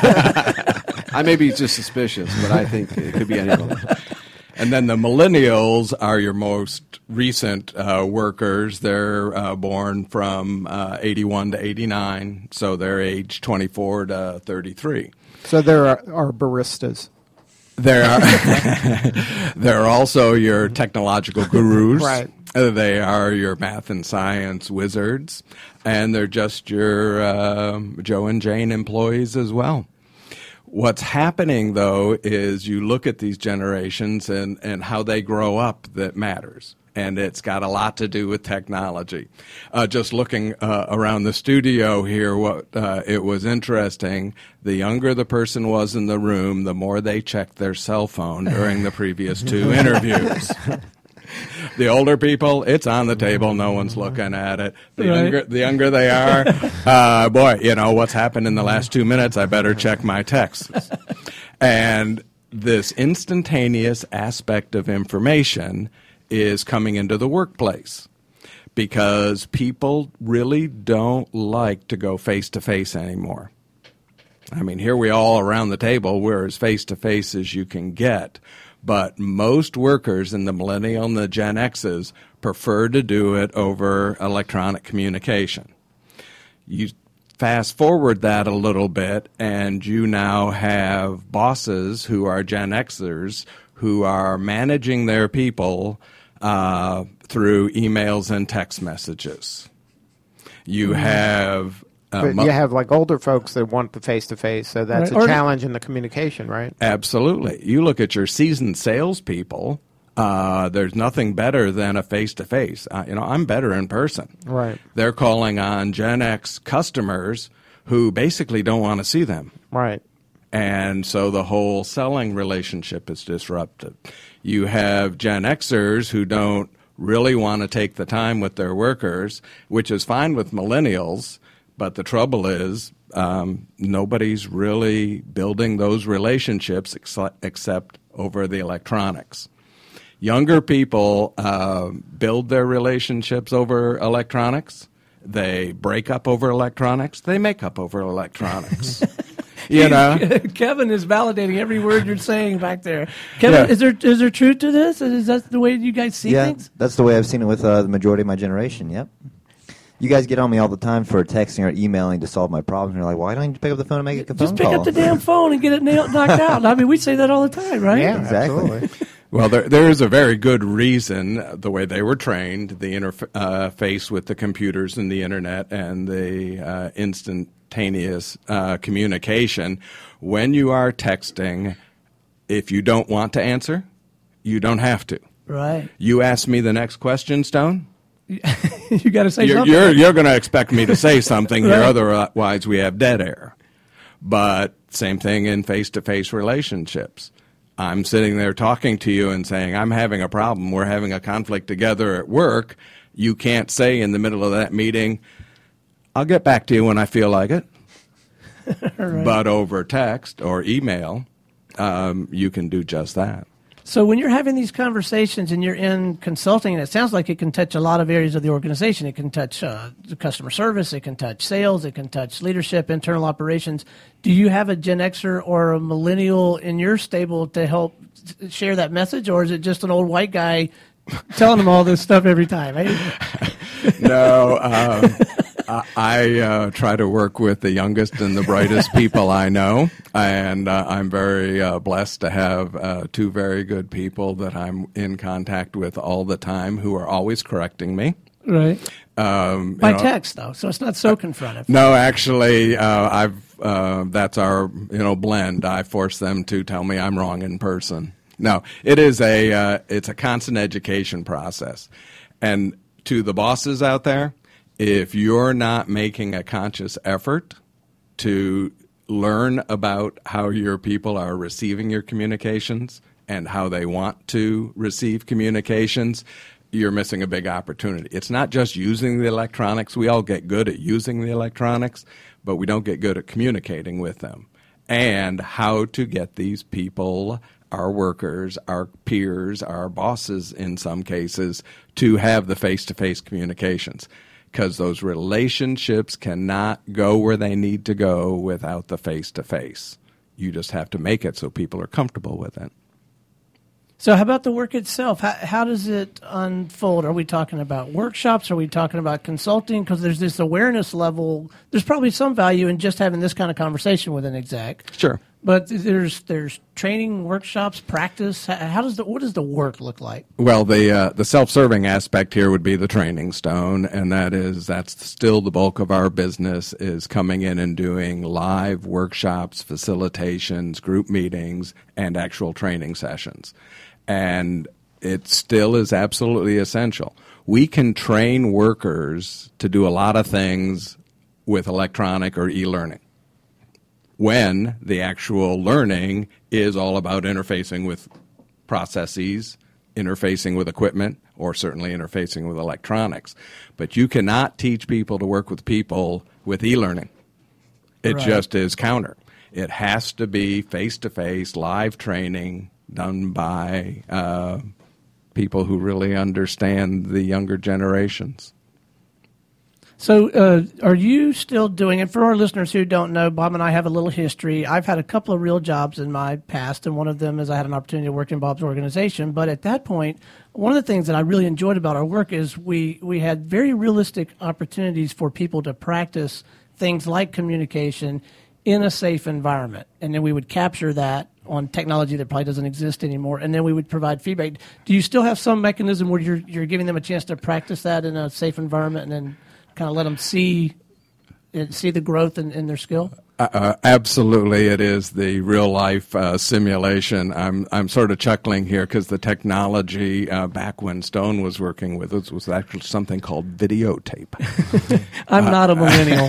I may be just suspicious, but I think it could be any of them. And then the millennials are your most recent uh, workers. They're uh, born from uh, eighty-one to eighty-nine, so they're age twenty-four to thirty-three. So there are, are baristas. There are there are also your technological gurus. Right. Uh, they are your math and science wizards, and they're just your uh, Joe and Jane employees as well. What's happening, though, is you look at these generations and, and how they grow up that matters. And it's got a lot to do with technology. Uh, just looking uh, around the studio here, what uh, it was interesting, the younger the person was in the room, the more they checked their cell phone during the previous two interviews. The older people, it's on the table. No one's looking at it. The Right. younger, the younger they are, uh, boy, you know, what's happened in the last two minutes? I better check my texts. And this instantaneous aspect of information is coming into the workplace because people really don't like to go face-to-face anymore. I mean, here we all around the table, we're as face-to-face as you can get. But most workers in the millennial and the Gen X's prefer to do it over electronic communication. You fast forward that a little bit, and you now have bosses who are Gen Xers who are managing their people uh, through emails and text messages. You have... Uh, But mo- you have like older folks that want the face-to-face, so that's Right. a Or- challenge in the communication, right? Absolutely. You look at your seasoned salespeople, uh, there's nothing better than a face-to-face. Uh, you know, I'm better in person. Right. They're calling on Gen X customers who basically don't want to see them. Right. And so the whole selling relationship is disrupted. You have Gen Xers who don't really want to take the time with their workers, which is fine with millennials. But the trouble is, um, nobody's really building those relationships ex- except over the electronics. Younger people uh, build their relationships over electronics. They break up over electronics. They make up over electronics. You know? Kevin is validating every word you're saying back there. Kevin, Yeah. is there is there truth to this? Is that the way you guys see yeah, things? that's the way I've seen it with uh, the majority of my generation. Yep. You guys get on me all the time for texting or emailing to solve my problems. And you're like, why don't you pick up the phone and make a phone Just pick call? up the damn phone and get it nailed, knocked out. I mean, we say that all the time, right? Yeah, Exactly. absolutely. Well, there, there is a very good reason, uh, the way they were trained, the interface with the computers and the internet and the uh, instantaneous uh, communication. When you are texting, if you don't want to answer, you don't have to. Right. You ask me the next question, Stone, You got to say you're, something. you're, you're going to expect me to say something here, Right. otherwise we have dead air. But same thing in face-to-face relationships. I'm sitting there talking to you and saying, I'm having a problem. We're having a conflict together at work. You can't say in the middle of that meeting, I'll get back to you when I feel like it. Right. But over text or email, um, you can do just that. So when you're having these conversations and you're in consulting, and it sounds like it can touch a lot of areas of the organization. It can touch uh, the customer service. It can touch sales. It can touch leadership, internal operations. Do you have a Gen Xer or a millennial in your stable to help s- share that message, or is it just an old white guy telling them all this stuff every time? Eh? No, um, I, I uh, try to work with the youngest and the brightest people I know, and uh, I'm very uh, blessed to have uh, two very good people that I'm in contact with all the time who are always correcting me. Right. Um, you By know, text, though, so it's not so confrontive. No, actually, uh, I've uh, that's our you know blend. I force them to tell me I'm wrong in person. No, it is a uh, it's a constant education process, and to the bosses out there, if you're not making a conscious effort to learn about how your people are receiving your communications and how they want to receive communications, you're missing a big opportunity. It's not just using the electronics. We all get good at using the electronics, but we don't get good at communicating with them and how to get these people our workers, our peers, our bosses in some cases, to have the face-to-face communications, because those relationships cannot go where they need to go without the face-to-face. You just have to make it so people are comfortable with it. So how about the work itself? How, how does it unfold? Are we talking about workshops? Are we talking about consulting? Because there's this awareness level. There's probably some value in just having this kind of conversation with an exec. Sure. But there's there's training, workshops, practice. How does the what does the work look like? Well, the uh, the self-serving aspect here would be the training stone, and that is that's still the bulk of our business, is coming in and doing live workshops, facilitations, group meetings, and actual training sessions. And it still is absolutely essential. We can train workers to do a lot of things with electronic or e-learning, when the actual learning is all about interfacing with processes, interfacing with equipment, or certainly interfacing with electronics. But you cannot teach people to work with people with e-learning. It Right. just is counter. It has to be face-to-face, live training done by uh, people who really understand the younger generations. So uh, are you still doing it? For our listeners who don't know, Bob and I have a little history. I've had a couple of real jobs in my past, and one of them is I had an opportunity to work in Bob's organization. But at that point, one of the things that I really enjoyed about our work is we, we had very realistic opportunities for people to practice things like communication in a safe environment. And then we would capture that on technology that probably doesn't exist anymore, and then we would provide feedback. Do you still have some mechanism where you're you're giving them a chance to practice that in a safe environment and then kind of let them see see the growth in, in their skill? Uh, absolutely, it is the real life uh, simulation. I'm I'm sort of chuckling here because the technology uh, back when Stone was working with us was actually something called videotape. I'm uh, not a millennial.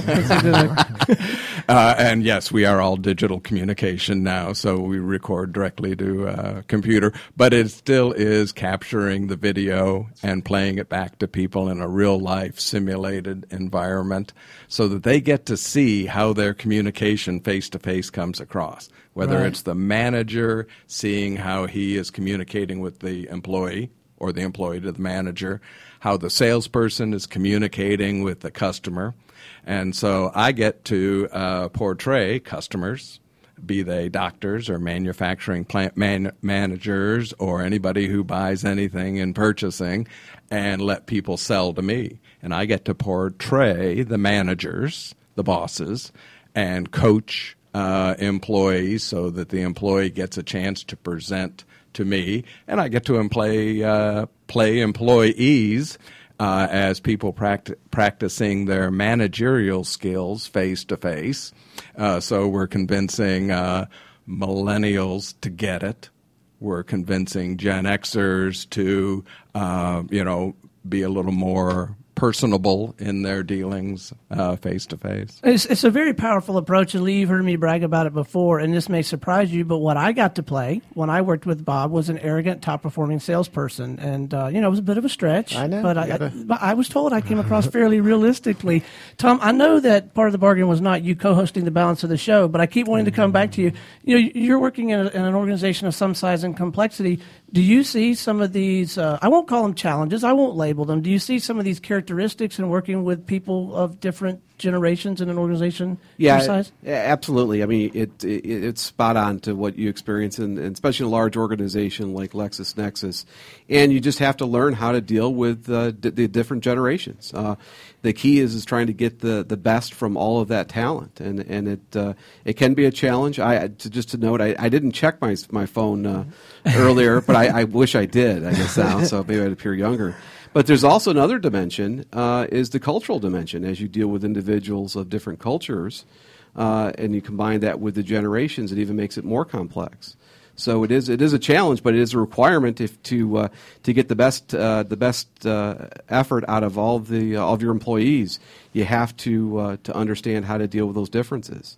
uh, and yes, we are all digital communication now, so we record directly to a computer. But it still is capturing the video and playing it back to people in a real life simulated environment, so that they get to see how their communication face-to-face comes across, whether Right. it's the manager seeing how he is communicating with the employee or the employee to the manager, how the salesperson is communicating with the customer. And so I get to uh, portray customers, be they doctors or manufacturing plant man- managers or anybody who buys anything in purchasing, and let people sell to me. And I get to portray the managers, the bosses, and coach uh, employees so that the employee gets a chance to present to me, and I get to play, uh, play employees uh, as people pract- practicing their managerial skills face-to-face. Uh, so we're convincing uh, millennials to get it. We're convincing Gen Xers to, uh, you know, be a little more personable in their dealings uh, face-to-face. It's, it's a very powerful approach, and Lee, you've heard me brag about it before, and this may surprise you, but what I got to play when I worked with Bob was an arrogant, top-performing salesperson, and, uh, you know, it was a bit of a stretch. I know. But I, gotta... but I was told I came across fairly realistically. Tom, I know that part of the bargain was not you co-hosting the balance of the show, but I keep wanting to come back to you. You know, you're working in, a, in an organization of some size and complexity. Do you see some of these, uh, I won't call them challenges, I won't label them, do you see some of these characteristics in working with people of different generations in an organization yeah, your size? Yeah, absolutely. I mean, it, it it's spot on to what you experience, in, in especially in a large organization like LexisNexis. And you just have to learn how to deal with uh, d- the different generations. Uh, the key is is trying to get the, the best from all of that talent, and and it uh, it can be a challenge. I to, just to note, I, I didn't check my my phone uh, earlier, but I, I wish I did. I guess now, so maybe I'd appear younger. But there's also another dimension, uh, is the cultural dimension. As you deal with individuals of different cultures, uh, and you combine that with the generations, it even makes it more complex. So it is it is a challenge, but it is a requirement if to uh, to get the best uh, the best uh, effort out of all of the uh, all of your employees. You have to uh, to understand how to deal with those differences.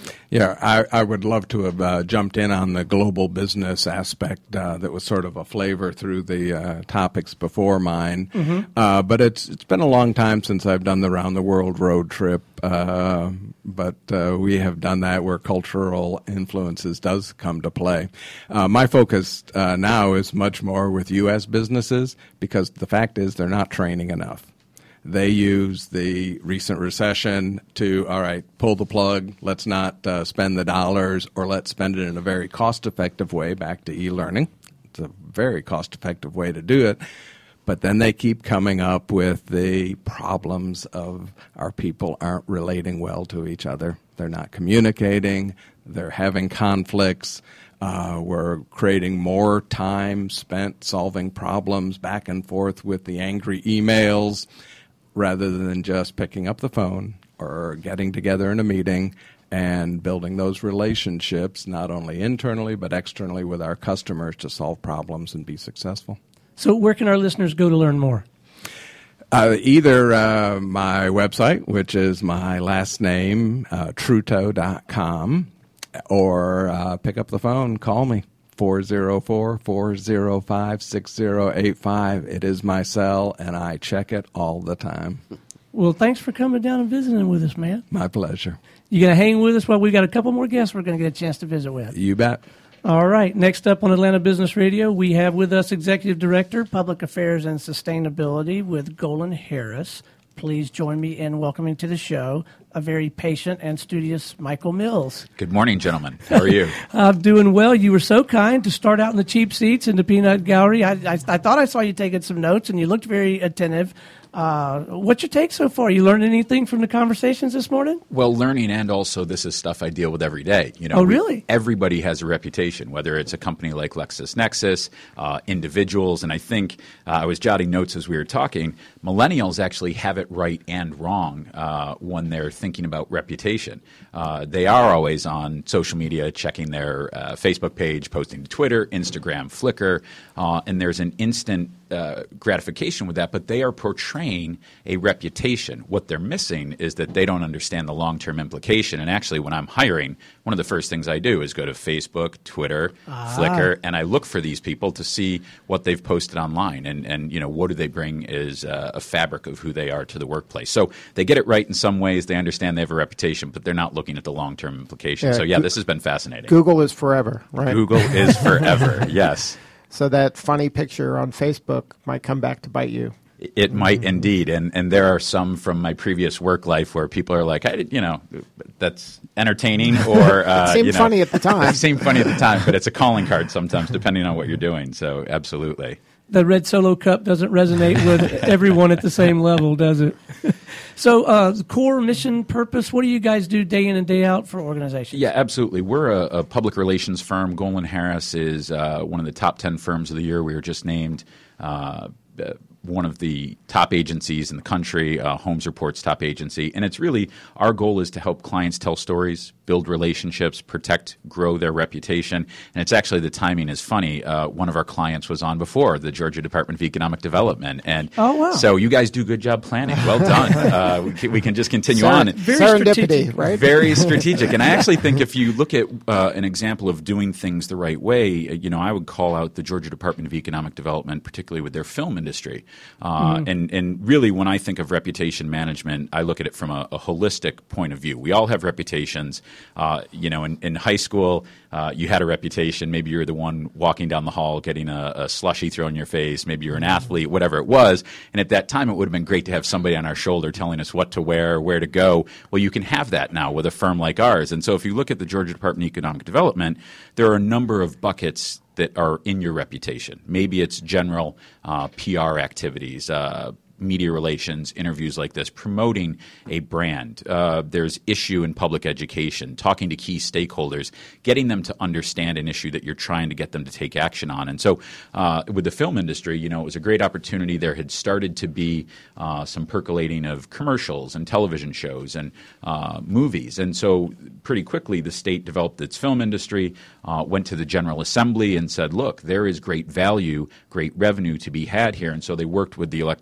Yeah, I, I would love to have uh, jumped in on the global business aspect uh, that was sort of a flavor through the uh, topics before mine. Mm-hmm. Uh, but it's it's been a long time since I've done the round the world road trip. Uh, but uh, we have done that where cultural influences does come to play. Uh, my focus uh, now is much more with U S businesses because the fact is they're not training enough. They use the recent recession to, all right, pull the plug, let's not uh, spend the dollars, or let's spend it in a very cost-effective way, back to e-learning. It's a very cost-effective way to do it. But then they keep coming up with the problems of our people aren't relating well to each other. They're not communicating. They're having conflicts. Uh, we're creating more time spent solving problems back and forth with the angry emails, rather than just picking up the phone or getting together in a meeting and building those relationships, not only internally but externally with our customers to solve problems and be successful. So where can our listeners go to learn more? Uh, either uh, my website, which is my last name, uh, truto dot com, or uh, pick up the phone, call me. four oh four, four oh five, six oh eight five. It is my cell, and I check it all the time. Well, thanks for coming down and visiting with us, man. My pleasure. You going to hang with us while we got a couple more guests we're going to get a chance to visit with? You bet. All right. Next up on Atlanta Business Radio, we have with us Executive Director, Public Affairs and Sustainability with Golan Harris. Please join me in welcoming to the show a very patient and studious Michael Mills. Good morning, gentlemen. How are you? I'm doing well. You were so kind to start out in the cheap seats in the Peanut Gallery. I, I, I thought I saw you taking some notes, and you looked very attentive. Uh, what's your take so far? You learned anything from the conversations this morning? Well, learning, and also this is stuff I deal with every day. You know, oh, really? We, everybody has a reputation, whether it's a company like LexisNexis, uh, individuals. And I think uh, I was jotting notes as we were talking. Millennials actually have it right and wrong uh, when they're thinking about reputation. Uh, they are always on social media, checking their uh, Facebook page, posting to Twitter, Instagram, Flickr, uh, and there's an instant uh, gratification with that, but they are portraying a reputation. What they're missing is that they don't understand the long-term implication. And actually, when I'm hiring, one of the first things I do is go to Facebook, Twitter, ah. Flickr, and I look for these people to see what they've posted online and, and you know, what do they bring as uh, a fabric of who they are to the workplace. So they get it right in some ways. They understand they have a reputation, but they're not looking at the long-term implications. Yeah, so, yeah, this has been fascinating. Google is forever, right? Google is forever, yes. So that funny picture on Facebook might come back to bite you. It might indeed, and and there are some from my previous work life where people are like, I did, you know, that's entertaining, or uh, it seemed you know, funny at the time. It seemed funny at the time, but it's a calling card sometimes, depending on what you're doing. So absolutely, the red Solo cup doesn't resonate with everyone at the same level, does it? So, uh, the core mission, purpose, what do you guys do day in and day out for organizations? Yeah, absolutely. We're a, a public relations firm. Golan Harris is uh, one of the top ten firms of the year. We were just named uh, one of the top agencies in the country, uh, Holmes Report's top agency. And it's really, our goal is to help clients tell stories, build relationships, protect, grow their reputation. And it's actually, the timing is funny. Uh, one of our clients was on before, the Georgia Department of Economic Development. And oh, wow. So you guys do a good job planning. Well done. uh, we, can, we can just continue Ser- on. Very Serendipity, strategic. right? Very strategic. And I actually think if you look at uh, an example of doing things the right way, you know, I would call out the Georgia Department of Economic Development, particularly with their film industry. Uh, mm. And and really, when I think of reputation management, I look at it from a, a holistic point of view. We all have reputations. Uh, you know, in, in high school, uh, you had a reputation. Maybe you're the one walking down the hall getting a, a slushie thrown in your face. Maybe you're an athlete, whatever it was. And at that time, it would have been great to have somebody on our shoulder telling us what to wear, where to go. Well, you can have that now with a firm like ours. And so if you look at the Georgia Department of Economic Development, there are a number of buckets that are in your reputation. Maybe it's general uh, P R activities, uh, media relations, interviews like this, promoting a brand. Uh, there's issue in public education, talking to key stakeholders, getting them to understand an issue that you're trying to get them to take action on. And so uh, with the film industry, you know, it was a great opportunity. There had started to be uh, some percolating of commercials and television shows and uh, movies. And so pretty quickly the state developed its film industry, uh, went to the General Assembly and said, look, there is great value, great revenue to be had here. And so they worked with the elected officials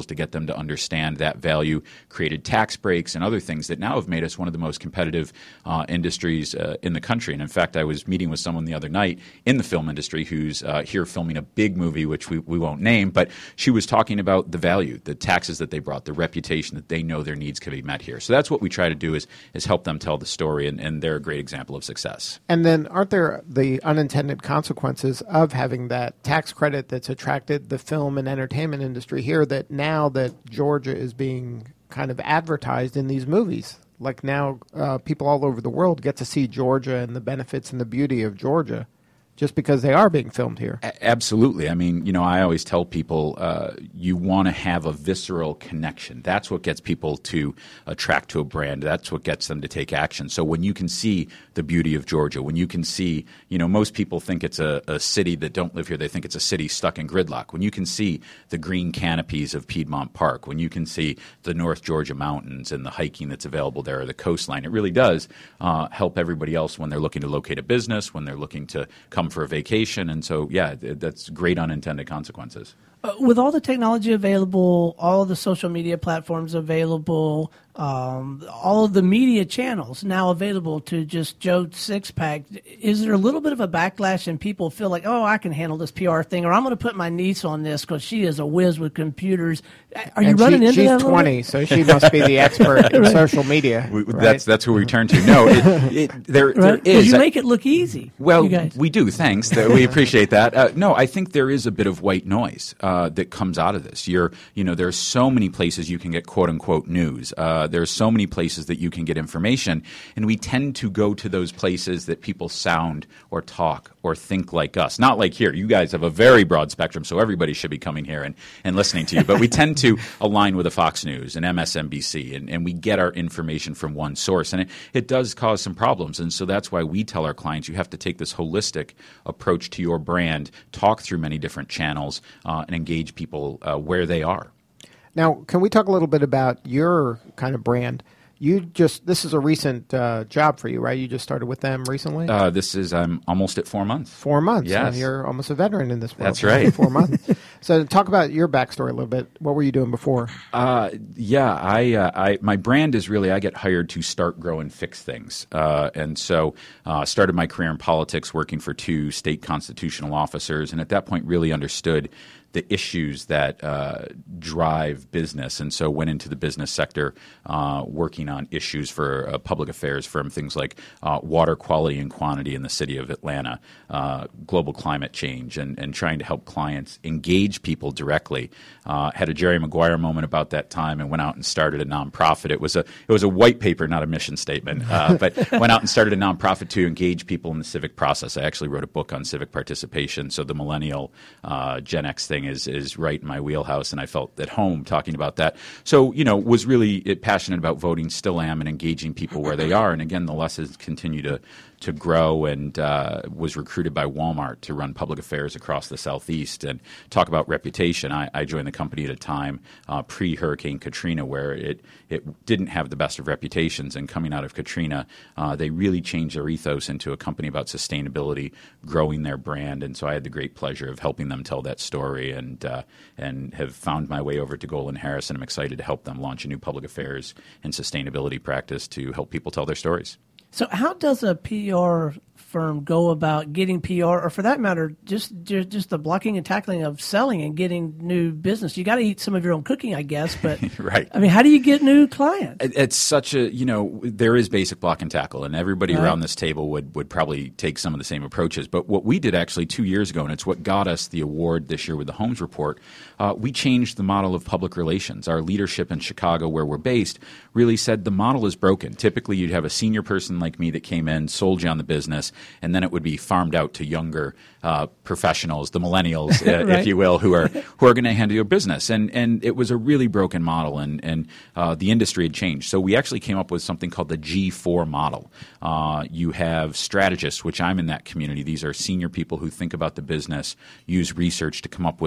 to get them to understand that value, created tax breaks and other things that now have made us one of the most competitive uh, industries uh, in the country. And in fact, I was meeting with someone the other night in the film industry who's uh, here filming a big movie, which we, we won't name, but she was talking about the value, the taxes that they brought, the reputation that they know their needs can be met here. So that's what we try to do is, is help them tell the story, and, and they're a great example of success. And then aren't there the unintended consequences of having that tax credit that's attracted the film and entertainment industry here, that now that Georgia is being kind of advertised in these movies? Like now uh, people all over the world get to see Georgia and the benefits and the beauty of Georgia just because they are being filmed here. A- absolutely. I mean, you know, I always tell people uh, you want to have a visceral connection. That's what gets people to attract to a brand. That's what gets them to take action. So when you can see the beauty of Georgia, when you can see, you know, most people think it's a, a city that don't live here. They think it's a city stuck in gridlock. When you can see the green canopies of Piedmont Park, when you can see the North Georgia mountains and the hiking that's available there, or the coastline, it really does uh, help everybody else when they're looking to locate a business, when they're looking to come for a vacation. And so, yeah, that's great unintended consequences. Uh, with all the technology available, all the social media platforms available, um, all of the media channels now available to just Joe Sixpack, is there a little bit of a backlash and people feel like, oh, I can handle this P R thing, or I'm going to put my niece on this because she is a whiz with computers? Are you and running she, into she's that? She's twenty, so she must be the expert in right. social media. We, right? That's that's who we turn to. No, it, it, there, Right? there is. You make it look easy. Well, you guys. we do. Thanks. We appreciate that. Uh, no, I think there is a bit of white noise uh, that comes out of this. You're, you know, there's so many places you can get quote unquote news. Uh, there's so many places that you can get information, and we tend to go to those places that people sound or talk or think like us. Not like here. You guys have a very broad spectrum, so everybody should be coming here and, and listening to you. But we tend to align with a Fox News and M S N B C, and, and we get our information from one source, and it, it does cause some problems. And so that's why we tell our clients you have to take this holistic approach to your brand, talk through many different channels, uh, and engage people uh, where they are. Now, can we talk a little bit about your kind of brand? You just, this is a recent uh, job for you, right? You just started with them recently? Uh, this is, I'm almost at four months. Four months. Yes. And you're almost a veteran in this world. That's right. Four months. So talk about your backstory a little bit. What were you doing before? Uh, yeah, I, uh, I, my brand is really, I get hired to start, grow, and fix things. Uh, and so I uh, started my career in politics working for two state constitutional officers, and at that point really understood the issues that uh, drive business, and so went into the business sector uh, working on issues for a public affairs firm, things like uh, water quality and quantity in the city of Atlanta, uh, global climate change, and, and trying to help clients engage people directly. Uh, had a Jerry Maguire moment about that time and went out and started a nonprofit. It was a it was a white paper, not a mission statement, uh, but went out and started a nonprofit to engage people in the civic process. I actually wrote a book on civic participation, so the millennial uh, Gen X thing is is right in my wheelhouse, and I felt at home talking about that. So, you know, was really passionate about voting, still am, and engaging people where they are. And again, the lessons continue to to grow, and uh, was recruited by Walmart to run public affairs across the Southeast. And talk about reputation. I, I joined the company at a time uh, pre-Hurricane Katrina where it, it didn't have the best of reputations. And coming out of Katrina, uh, they really changed their ethos into a company about sustainability, growing their brand. And so I had the great pleasure of helping them tell that story, and uh, and have found my way over to Golan Harris, and I'm excited to help them launch a new public affairs and sustainability practice to help people tell their stories. So how does a P R firm go about getting P R, or for that matter, just just, just the blocking and tackling of selling and getting new business? You got to eat some of your own cooking, I guess, but right. I mean, how do you get new clients? It's such a, you know, there is basic block and tackle, and everybody right. around this table would, would probably take some of the same approaches. But what we did actually two years ago, and it's what got us the award this year with the Holmes Report, uh, we changed the model of public relations. Our leadership in Chicago, where we're based, really said the model is broken. Typically, you'd have a senior person like me that came in, sold you on the business, and then it would be farmed out to younger uh, professionals, the millennials, uh, right. if you will, who are who are going to handle your business. And and it was a really broken model, and and uh, the industry had changed. So we actually came up with something called the G four model. Uh, you have strategists, which I'm in that community. These are senior people who think about the business, use research to come up with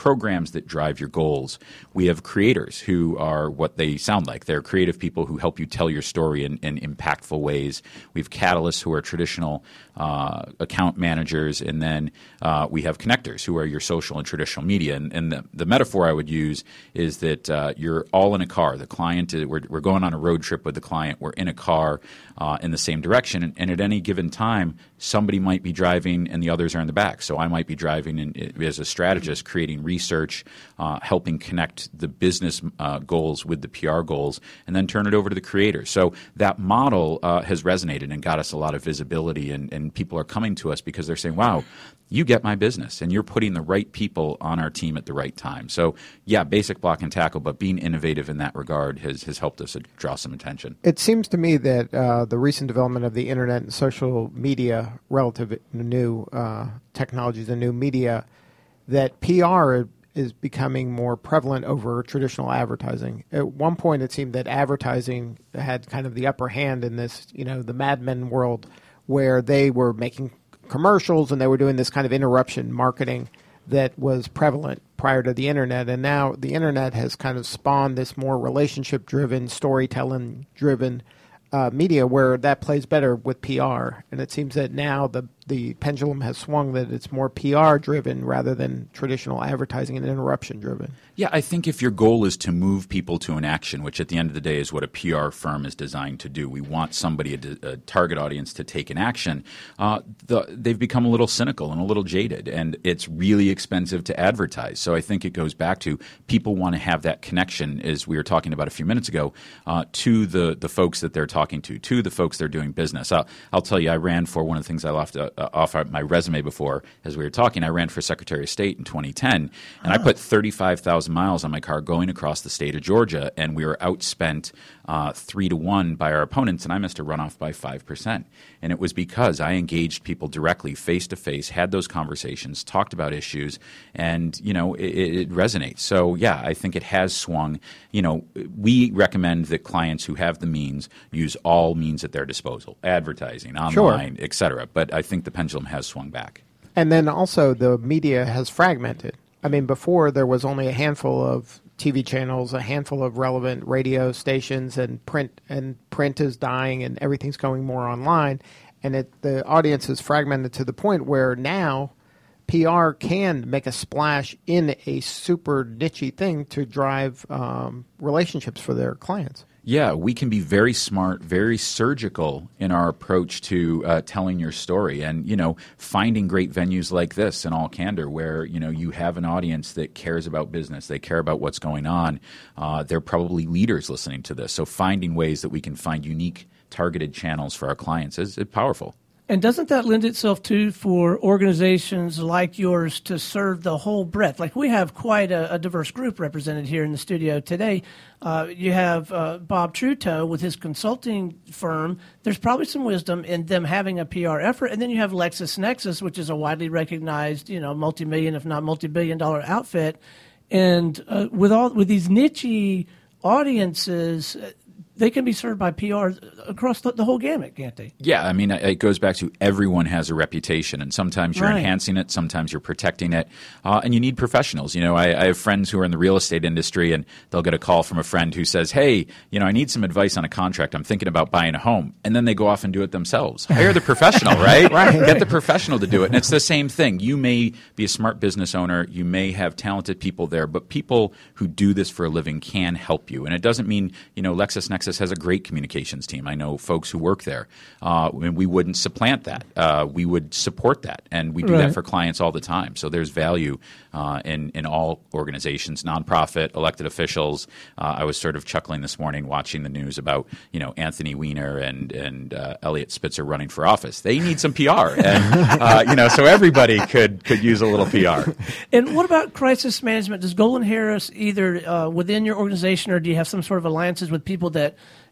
programs that drive your goals. We have creators who are what they sound like. They're creative people who help you tell your story in, in impactful ways. We have catalysts who are traditional uh, account managers, and then uh, we have connectors who are your social and traditional media. And, and the, the metaphor I would use is that uh, you're all in a car. The client, is, we're, we're going on a road trip with the client. We're in a car uh, in the same direction, and, and at any given time, somebody might be driving and the others are in the back. So I might be driving and, as a strategist, creating research, uh, helping connect the business uh, goals with the P R goals, and then turn it over to the creators. So that model uh, has resonated and got us a lot of visibility, and, and people are coming to us because they're saying, wow, you get my business, and you're putting the right people on our team at the right time. So, yeah, basic block and tackle, but being innovative in that regard has, has helped us draw some attention. It seems to me that uh, the recent development of the internet and social media, relative new uh, technologies and new media, that P R is becoming more prevalent over traditional advertising. At one point, it seemed that advertising had kind of the upper hand in this, you know, the Mad Men world, where they were making commercials and they were doing this kind of interruption marketing that was prevalent prior to the internet. And now the internet has kind of spawned this more relationship-driven, storytelling-driven uh, media where that plays better with P R. And it seems that now the the pendulum has swung that it's more P R-driven rather than traditional advertising and interruption-driven. Yeah, I think if your goal is to move people to an action, which at the end of the day is what a P R firm is designed to do, we want somebody, a, a target audience, to take an action, uh, the, they've become a little cynical and a little jaded, and it's really expensive to advertise. So I think it goes back to people want to have that connection, as we were talking about a few minutes ago, uh, to the, the folks that they're talking to, to the folks they're doing business. I'll, I'll tell you, I ran for one of the things I left uh, off my resume before, as we were talking, I ran for Secretary of State in twenty ten, and I put thirty-five thousand miles on my car going across the state of Georgia, and we were outspent uh, three to one by our opponents, and I missed a runoff by five percent. And it was because I engaged people directly, face to face, had those conversations, talked about issues, and, you know, it, it resonates. So, yeah, I think it has swung. You know, we recommend that clients who have the means use all means at their disposal, advertising, online, sure, et cetera. But I think the pendulum has swung back. And then also the media has fragmented. I mean, before there was only a handful of T V channels, a handful of relevant radio stations, and print and print is dying, and everything's going more online. And it, the audience is fragmented to the point where now P R can make a splash in a super niche thing to drive um, relationships for their clients. Yeah, we can be very smart, very surgical in our approach to uh, telling your story, and, you know, finding great venues like this, in all candor, where, you know, you have an audience that cares about business, they care about what's going on. Uh, they're probably leaders listening to this, so finding ways that we can find unique, targeted channels for our clients is, is powerful. And doesn't that lend itself, too, for organizations like yours to serve the whole breadth? Like, we have quite a, a diverse group represented here in the studio today. Uh, you have uh, Bob Truteau with his consulting firm. There's probably some wisdom in them having a P R effort. And then you have LexisNexis, which is a widely recognized, you know, multi-million, if not multi-billion dollar outfit. And uh, with all with these niche audiences, they can be served by P R across the, the whole gamut, can't they? Yeah, I mean, it goes back to everyone has a reputation, and sometimes you're right. enhancing it, sometimes you're protecting it, uh, and you need professionals. You know, I, I have friends who are in the real estate industry, and they'll get a call from a friend who says, hey, you know, I need some advice on a contract. I'm thinking about buying a home. And then they go off and do it themselves. Hire the professional, right? right? Get the professional to do it. And it's the same thing. You may be a smart business owner. You may have talented people there, but people who do this for a living can help you. And it doesn't mean, you know, LexisNexis has a great communications team. I know folks who work there. Uh, and we wouldn't supplant that. Uh, we would support that. And we do right. that for clients all the time. So there's value uh, in, in all organizations, nonprofit, elected officials. Uh, I was sort of chuckling this morning watching the news about, you know, Anthony Weiner and, and uh, Elliot Spitzer running for office. They need some P R. And, uh, you know, so everybody could, could use a little P R. And what about crisis management? Does Golan Harris either uh, within your organization, or do you have some sort of alliances with people that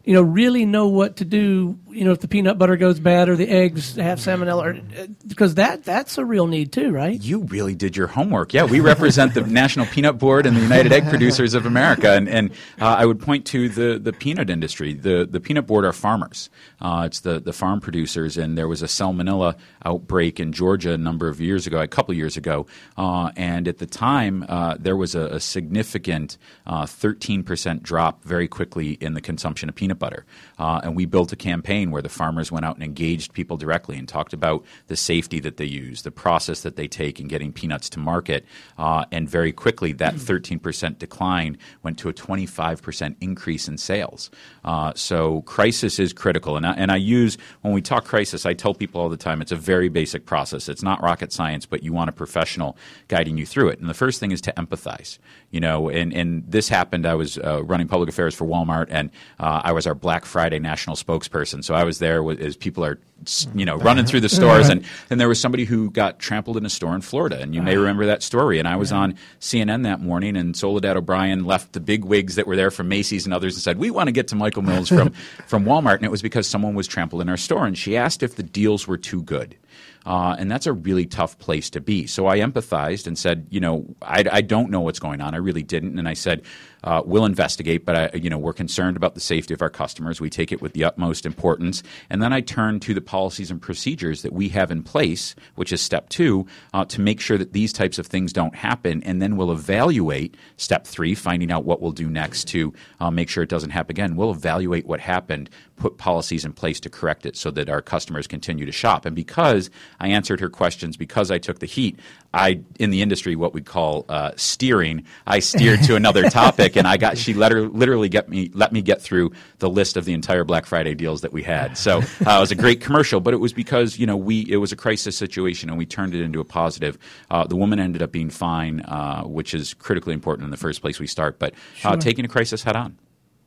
you know, really know what to do, you know, if the peanut butter goes bad or the eggs have salmonella, or, because that that's a real need too, right? You really did your homework. Yeah, we represent the National Peanut Board and the United Egg Producers of America, and, and uh, I would point to the, the peanut industry. The the peanut board are farmers. Uh, it's the, the farm producers, and there was a salmonella outbreak in Georgia a number of years ago, a couple of years ago, uh, and at the time uh, there was a, a significant uh, thirteen percent drop very quickly in the consumption of peanut butter. Uh, and we built a campaign where the farmers went out and engaged people directly and talked about the safety that they use, the process that they take in getting peanuts to market. Uh, and very quickly, that thirteen percent decline went to a twenty-five percent increase in sales. Uh, so crisis is critical. And I, and I use, when we talk crisis, I tell people all the time, it's a very basic process. It's not rocket science, but you want a professional guiding you through it. And the first thing is to empathize. You know, and, and this happened, I was uh, running public affairs for Walmart, and uh, I was our Black Friday national spokesperson. So I was there with, as people are, you know, running through the stores, and, and there was somebody who got trampled in a store in Florida, and you may remember that story. And I was on C N N that morning, and Soledad O'Brien left the big wigs that were there from Macy's and others and said, we want to get to Michael Mills from, from Walmart, and it was because someone was trampled in our store, and she asked if the deals were too good. Uh, and that's a really tough place to be. So I empathized and said, you know, I, I don't know what's going on. I really didn't. And I said, uh, we'll investigate, but, I, you know, we're concerned about the safety of our customers. We take it with the utmost importance. And then I turned to the policies and procedures that we have in place, which is step two, uh, to make sure that these types of things don't happen. And then we'll evaluate step three, finding out what we'll do next to uh, make sure it doesn't happen again. We'll evaluate what happened, put policies in place to correct it so that our customers continue to shop. And because I answered her questions, because I took the heat, I, in the industry, what we call uh, steering, I steered to another topic, and I got she let her, literally get me let me get through the list of the entire Black Friday deals that we had. So uh, it was a great commercial, but it was because, you know, we it was a crisis situation, and we turned it into a positive. Uh, the woman ended up being fine, uh, which is critically important in the first place we start, but uh, Sure. taking a crisis head on.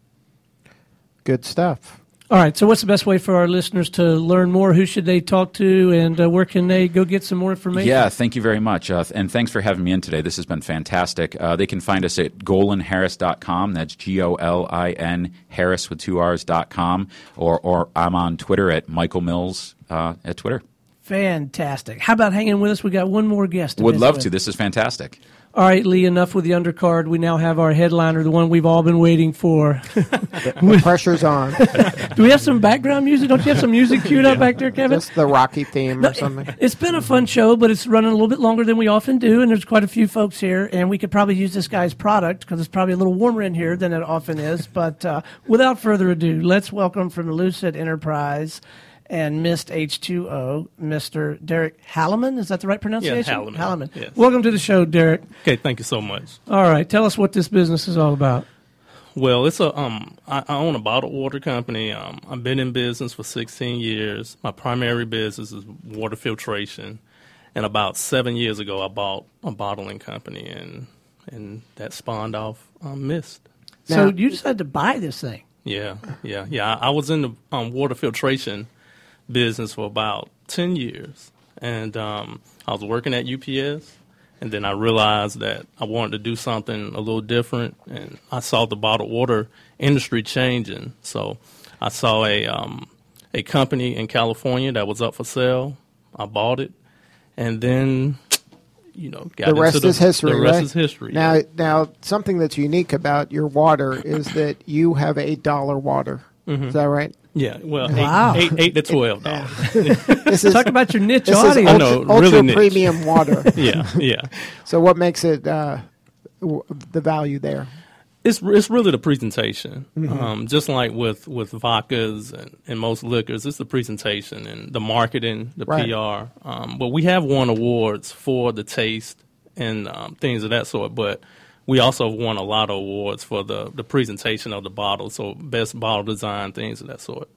Good stuff. All right, so what's the best way for our listeners to learn more? Who should they talk to, and uh, where can they go get some more information? Yeah, thank you very much. Uh, and thanks for having me in today. This has been fantastic. Uh, they can find us at golin harris dot com. That's G O L I N Harris with two R's dot com. Or, or I'm on Twitter at Michael Mills uh, at Twitter. Fantastic. How about hanging with us? We got one more guest. To Would visit love with. to. This is fantastic. All right, Lee, enough with the undercard. We now have our headliner, the one we've all been waiting for. The pressure's on. Do we have some background music? Don't you have some music queued up back there, Kevin? Just the Rocky theme No, or something. It's been a fun show, but it's running a little bit longer than we often do, and there's quite a few folks here, and we could probably use this guy's product because it's probably a little warmer in here than it often is. But uh, without further ado, let's welcome from Lucid Enterprise and Mist H two O, Mister Derek Halliman. Is that the right pronunciation? Yeah, Halliman. Halliman. Yes. Welcome to the show, Derek. Okay, thank you so much. All right, tell us what this business is all about. Well, it's a um, I, I own a bottled water company. Um, I've been in business for sixteen years. My primary business is water filtration, and about seven years ago, I bought a bottling company, and and that spawned off um, Mist. So Now- you decided to buy this thing. Yeah, yeah, yeah. I, I was in the um, water filtration business for about ten years, and um, I was working at U P S. And then I realized that I wanted to do something a little different, and I saw the bottled water industry changing. So I saw a um, a company in California that was up for sale. I bought it, and then, you know, got The into rest the, is history, The rest right? is history. Now, now, something that's unique about your water is that you have eight dollar water. Is that right? yeah, well, Wow. eight, eight, eight to twelve dollars. This is Talk about your niche this is audience. ultra, know, ultra really niche. premium water. yeah, yeah. So, what makes it uh, w- the value there? It's it's really the presentation. Mm-hmm. Um, just like with, with vodkas and, and most liquors, it's the presentation and the marketing, the Right. P R. Um, but we have won awards for the taste and um, things of that sort. But we also have won a lot of awards for the, the presentation of the bottle, so best bottle design, things of that sort.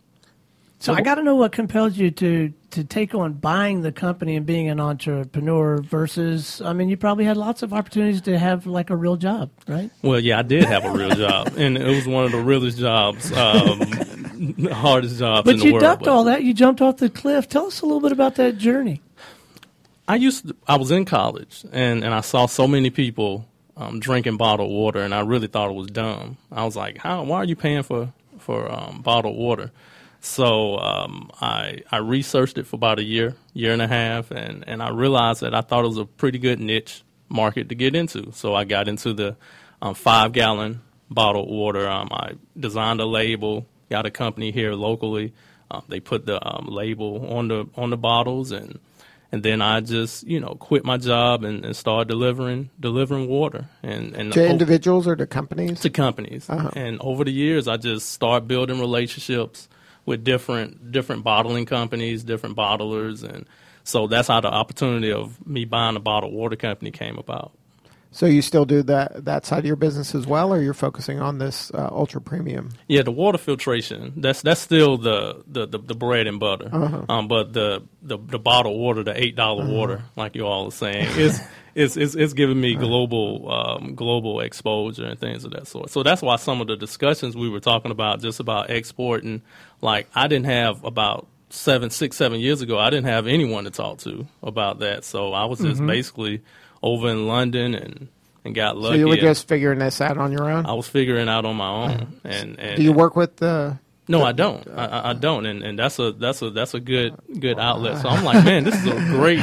So I got to know what compelled you to to take on buying the company and being an entrepreneur versus, I mean, you probably had lots of opportunities to have like a real job, right? Well, yeah, I did have a real job, and it was one of the realest jobs, um, the hardest jobs But in the you world. ducked but- all that. You jumped off the cliff. Tell us a little bit about that journey. I used to, I was in college, and, and I saw so many people um, drinking bottled water, and I really thought it was dumb. I was like, "How? Why are you paying for for um, bottled water. So um, I I researched it for about a year, year and a half, and, and I realized that I thought it was a pretty good niche market to get into. So I got into the um, five-gallon bottled water. Um, I designed a label, got a company here locally. Um, they put the um, label on the on the bottles, and and then I just you know quit my job and, and started delivering delivering water and and to o- individuals or to companies. to companies. Uh-huh. And over the years, I just started building relationships with different different bottling companies, different bottlers, and so that's how the opportunity of me buying a bottled water company came about. So you still do that that side of your business as well, or you're focusing on this uh, ultra premium? Yeah, the water filtration, that's that's still the, the, the, the bread and butter. Uh-huh. Um, but the, the the bottled water, the eight dollar Uh-huh. water, like you all are saying, is it's, it's it's giving me global um, global exposure and things of that sort. So that's why some of the discussions we were talking about, just about exporting, like I didn't have about seven, six, seven years ago, I didn't have anyone to talk to about that. So I was just Mhm. basically over in London and, and got lucky. So you were and just figuring this out on your own? I was figuring out on my own. And, and Do you work with the? No, I don't. I- I, I don't, and, and that's a that's a that's a good good outlet. So I'm like, man, this is a great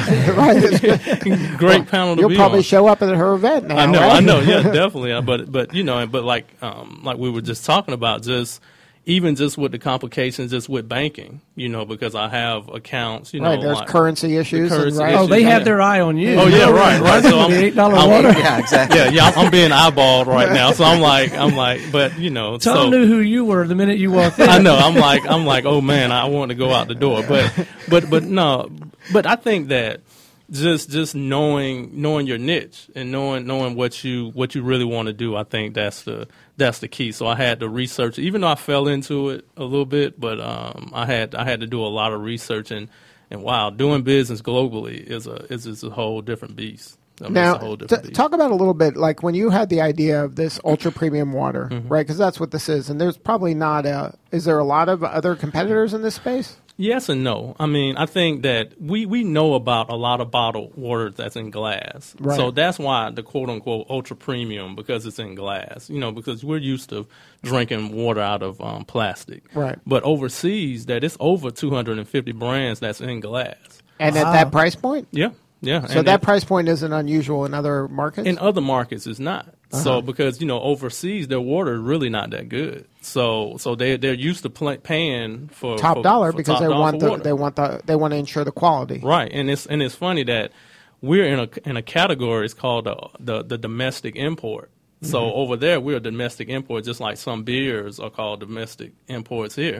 great panel to You'll be probably on. show up at her event now. I know, right? I know, yeah, definitely. Uh, But but you know, but like um, like we were just talking about, just even just with the complications, just with banking, you know, because I have accounts, you know, Right, there's like currency the issues and currency right- Oh, they issues, have yeah. their eye on you. Oh yeah, right, right. So I'm, The eight dollar I'm- water. Yeah, exactly. Yeah, yeah, I'm, I'm being eyeballed right now. So I'm like, I'm like, but you know, Tom so, knew who you were the minute you walked in. I know. I'm like, I'm like, oh man, I want to go out the door. But, but, but no. But I think that just, just knowing, knowing your niche and knowing, knowing what you, what you really want to do. I think that's the, that's the key. So I had to research, even though I fell into it a little bit, but um, I had, I had to do a lot of research and, and wow, doing business globally is a, is, is a whole different beast. I mean, Now, it's a whole t- different beast. talk about a little bit, like when you had the idea of this ultra premium water, Mm-hmm. right? Because that's what this is, and there's probably not a. Is there a lot of other competitors in this space? Yes and no. I mean, I think that we, we know about a lot of bottled water that's in glass. Right. So that's why the quote unquote ultra premium, because it's in glass, you know, because we're used to drinking water out of um, plastic. Right. But overseas, that it's over two hundred fifty brands that's in glass. And at that price point, Yeah. Yeah. so And that it- price point isn't unusual in other markets. in other markets, it's not. Uh-huh. So because you know overseas, their water is really not that good. So so they they're used to pl- paying for top for- dollar for because top they dollar want for the water. they want the they want to ensure the quality. Right, and it's and it's funny that we're in a in a category. It's called the the, the domestic import. So Mhm. over there, we're a domestic import, just like some beers are called domestic imports here.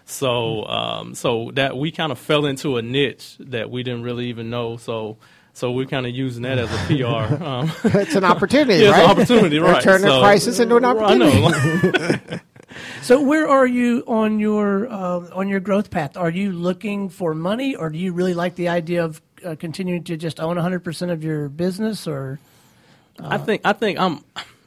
So um, so that we kind of fell into a niche that we didn't really even know. So. So we're kind of using that as a P R. Um, It's an opportunity, yeah, right? It's an opportunity, They're right? turning a So- crisis into an I opportunity. know. So where are you on your uh, on your growth path? Are you looking for money, or do you really like the idea of uh, continuing to just own one hundred percent of your business? Or I think I think I'm.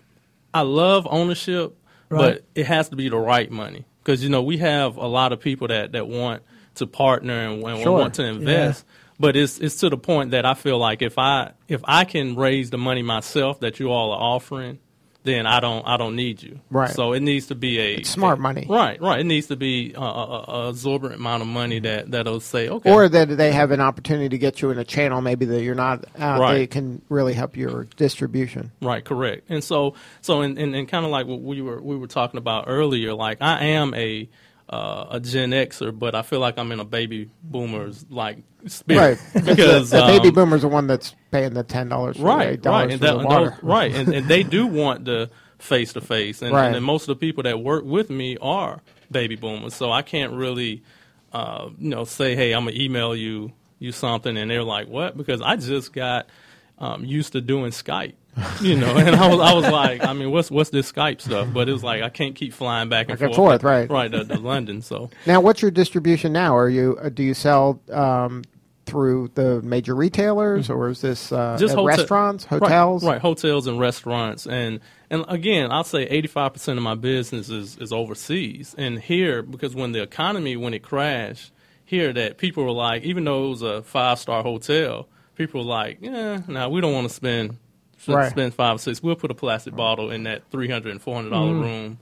I love ownership, Right. but it has to be the right money because you know we have a lot of people that, that want to partner and, and Sure. want to invest. But it's it's to the point that I feel like if I if I can raise the money myself that you all are offering, then I don't I don't need you. Right. So it needs to be a It's smart money. Right, right. It needs to be a, a, a absorbent amount of money that that'll say okay. Or that they have an opportunity to get you in a channel maybe that you're not out. Right. They can really help your distribution. Right, correct. And so, so, and, and, and kind of like what we were we were talking about earlier, like I am a uh, a Gen Xer, but I feel like I'm in a baby boomer's like spirit Right. because the, the baby um, boomer's the one that's paying the ten dollars for the right, eight dollars right, and for that, the and water. those- right, and, and they do want the face to face, and Right. and most of the people that work with me are baby boomers, so I can't really, uh, you know, say, hey, I'm gonna email you you something, and they're like, what? Because I just got um, used to doing Skype. You know, and I was, I was like, I mean, what's what's this Skype stuff? But it was like I can't keep flying back and Back and forth, forth, right. right, to, to London. So Now, what's your distribution now? Are you uh, do you sell um, through the major retailers, or is this uh, just at hotel- restaurants, right, hotels? right, hotels and restaurants, and and again, I'll say eighty-five percent of my business is is overseas, and here because when the economy when it crashed here, that people were like, even though it was a five star hotel, people were like, yeah, no, we don't want to spend. Right. Spend five or six. We'll put a plastic bottle in that three hundred and four hundred dollar Mhm. room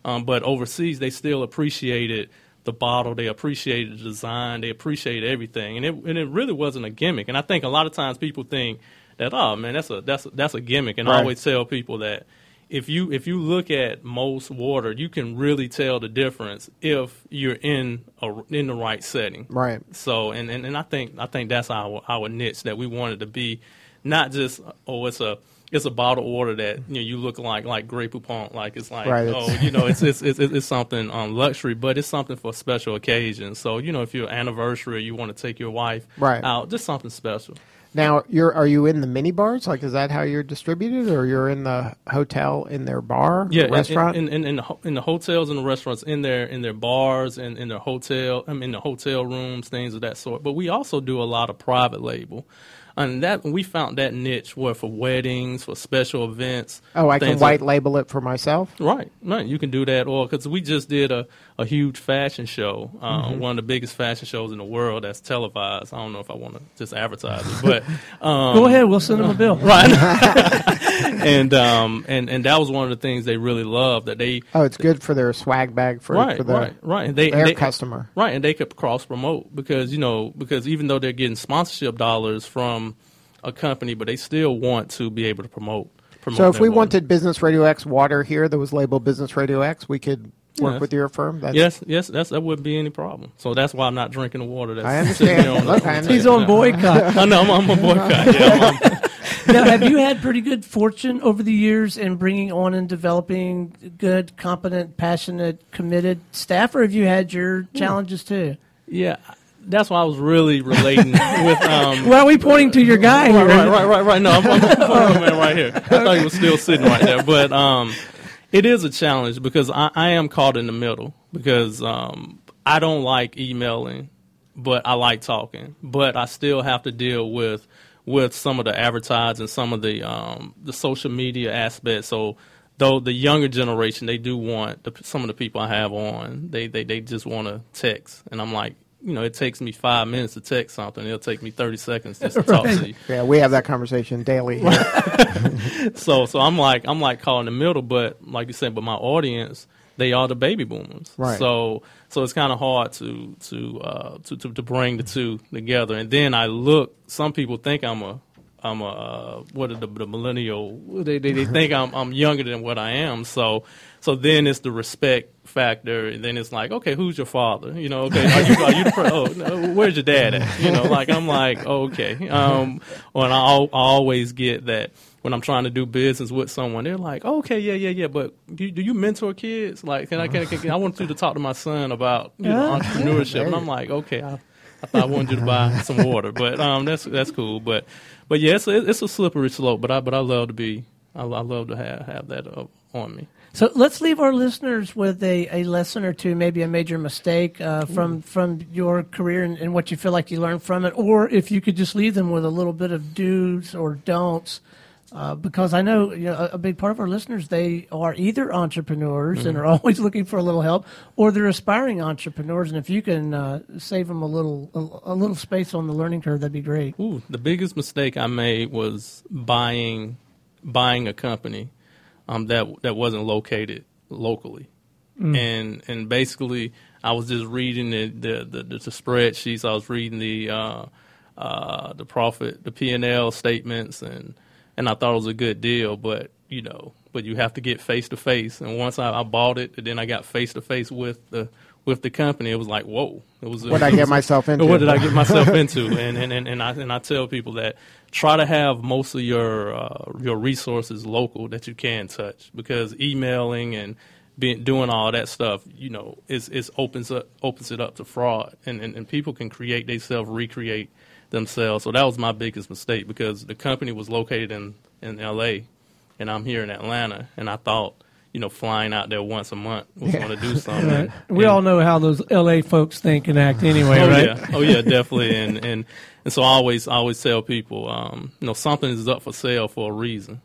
Um, but overseas, they still appreciated the bottle, they appreciated the design, they appreciated everything, and it and it really wasn't a gimmick. And I think a lot of times people think that, oh man, that's a that's a, that's a gimmick. And right. I always tell people that if you if you look at most water, you can really tell the difference if you're in a, in the right setting. Right. So and, and, and I think I think that's our our niche that we wanted to be, not just oh it's a it's a bottled water that you know you look like like Grey Poupon, like it's like right, oh it's you know it's it's it's, it's something um luxury, but it's something for special occasions. So you know if your anniversary, you want to take your wife right. out, just something special. Now, you're are you in the mini bars? Like, is that how you're distributed, or you're in the hotel in their bar, yeah, restaurant? in in, in, in, the, ho- in the hotels and the restaurants, in their in their bars and in their hotel, I mean, in the hotel rooms, things of that sort. But we also do a lot of private label. And that we found that niche where for weddings, for special events. Oh, I can white like, label it for myself? Right, right. You can do that. Or because we just did a, a huge fashion show, uh, mm-hmm. one of the biggest fashion shows in the world that's televised. I don't know if I want to just advertise it, but um, go ahead. We'll send them a bill. Right. and um and and that was one of the things they really loved. That they oh, it's good for their swag bag for, right, for the, right, right. And they, their they, customer. Right, and they could cross promote because you know because even though they're getting sponsorship dollars from a company, but they still want to be able to promote. promote so if we water. wanted Business Radio X water here that was labeled Business Radio X, we could work yes. with your firm? That's yes, yes, that's, that wouldn't be any problem. So that's why I'm not drinking the water. That's I understand. on Look, the, I He's on boycott. I know, I'm, I'm on boycott. Yeah, I'm, now, have you had pretty good fortune over the years in bringing on and developing good, competent, passionate, committed staff, or have you had your challenges too? yeah. That's why I was really relating with. Um, Why are we pointing to your guy here? Right, right, right, right, right. No, I'm, I'm pointing to man right here. I thought he was still sitting right there, but um, it is a challenge because I, I am caught in the middle because um, I don't like emailing, but I like talking. But I still have to deal with with some of the advertising, some of the um, the social media aspects. So. Though the younger generation, they do want the, some of the people I have on. They they, they just want to text, and I'm like. You know, it takes me five minutes to text something. It'll take me thirty seconds just to talk right. to you. Yeah, we have that conversation daily. so, so I'm like, I'm like caught in the middle. But like you said, but my audience, they are the baby boomers. Right. So, so it's kind of hard to to, uh, to to to bring the two together. And then I look. Some people think I'm a I'm a uh, what are the, the millennial? They, they they think I'm I'm younger than what I am. So so then it's the respect factor, and then it's like, okay, who's your father? You know, okay, are you are you the pre- oh no, where's your dad at? You know, like I'm like oh, okay. Um, and I, I always get that when I'm trying to do business with someone, they're like, okay, yeah, yeah, yeah, but do, do you mentor kids? Like, can I can, can, can I want you to talk to my son about you know entrepreneurship? And I'm like, okay, I, I thought I wanted you to buy some water, but um, that's that's cool, but. But yeah, it's a, it's a slippery slope. But I but I love to be I, I love to have have that uh, on me. So let's leave our listeners with a, a lesson or two, maybe a major mistake uh, from from your career and, and what you feel like you learned from it, or if you could just leave them with a little bit of do's or don'ts. Uh, because I know, you know a, a big part of our listeners, they are either entrepreneurs mm-hmm. and are always looking for a little help, or they're aspiring entrepreneurs. And if you can uh, save them a little a, a little space on the learning curve, that'd be great. Ooh, the biggest mistake I made was buying buying a company um, that that wasn't located locally, mm. and and basically I was just reading the the, the, the spreadsheets. I was reading the uh, uh, the profit, the P and L statements, and And I thought it was a good deal, but you know, but you have to get face to face. And once I, I bought it, and then I got face to face with the with the company, it was like, whoa! It was what did I get myself into? What did I get myself into? And and, and, and I and I tell people that try to have most of your uh, your resources local that you can touch, because emailing and being doing all that stuff, you know, is is opens up opens it up to fraud, and and, and people can create themselves, recreate themselves. So that was my biggest mistake, because the company was located in, in L A and I'm here in Atlanta, and I thought, you know, flying out there once a month was yeah. going to do something. Right. We and, all know how those L A folks think and act anyway, oh, right? Yeah. Oh yeah, definitely. And and and so I always I always tell people, um, you know, something is up for sale for a reason.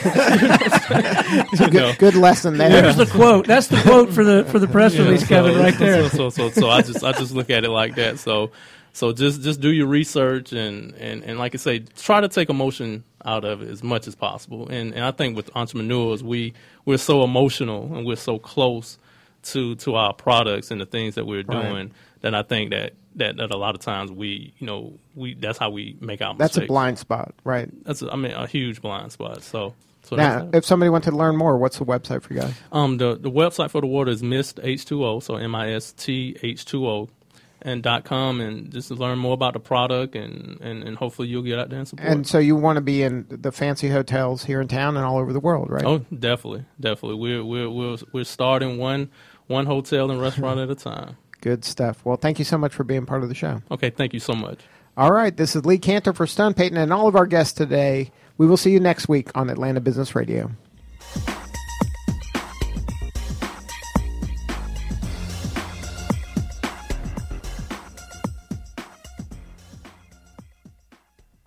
It's a good, good lesson there. There's the quote. That's the quote for the for the press yeah, release, so, Kevin, right there. So, so so so I just I just look at it like that. So. So just, just do your research, and, and, and like I say, try to take emotion out of it as much as possible. And and I think with entrepreneurs, we we're so emotional and we're so close to to our products and the things that we're Right. doing, then I think that, that, that a lot of times we, you know, we that's how we make our That's mistakes. a blind spot, right? That's a, I mean a huge blind spot. So, so Now, that's, if somebody wanted to learn more, what's the website for you guys? um, the the website for the water is Mist H two O, so M I S T H two O, and dot com, and just to learn more about the product, and, and, and hopefully you'll get out there and support. And so you want to be in the fancy hotels here in town and all over the world, right? Oh, definitely, definitely. We're we're we're we're starting one one hotel and restaurant at a time. Good stuff. Well, thank you so much for being part of the show. Okay, thank you so much. All right, this is Lee Cantor for Stone Payton and all of our guests today. We will see you next week on Atlanta Business Radio.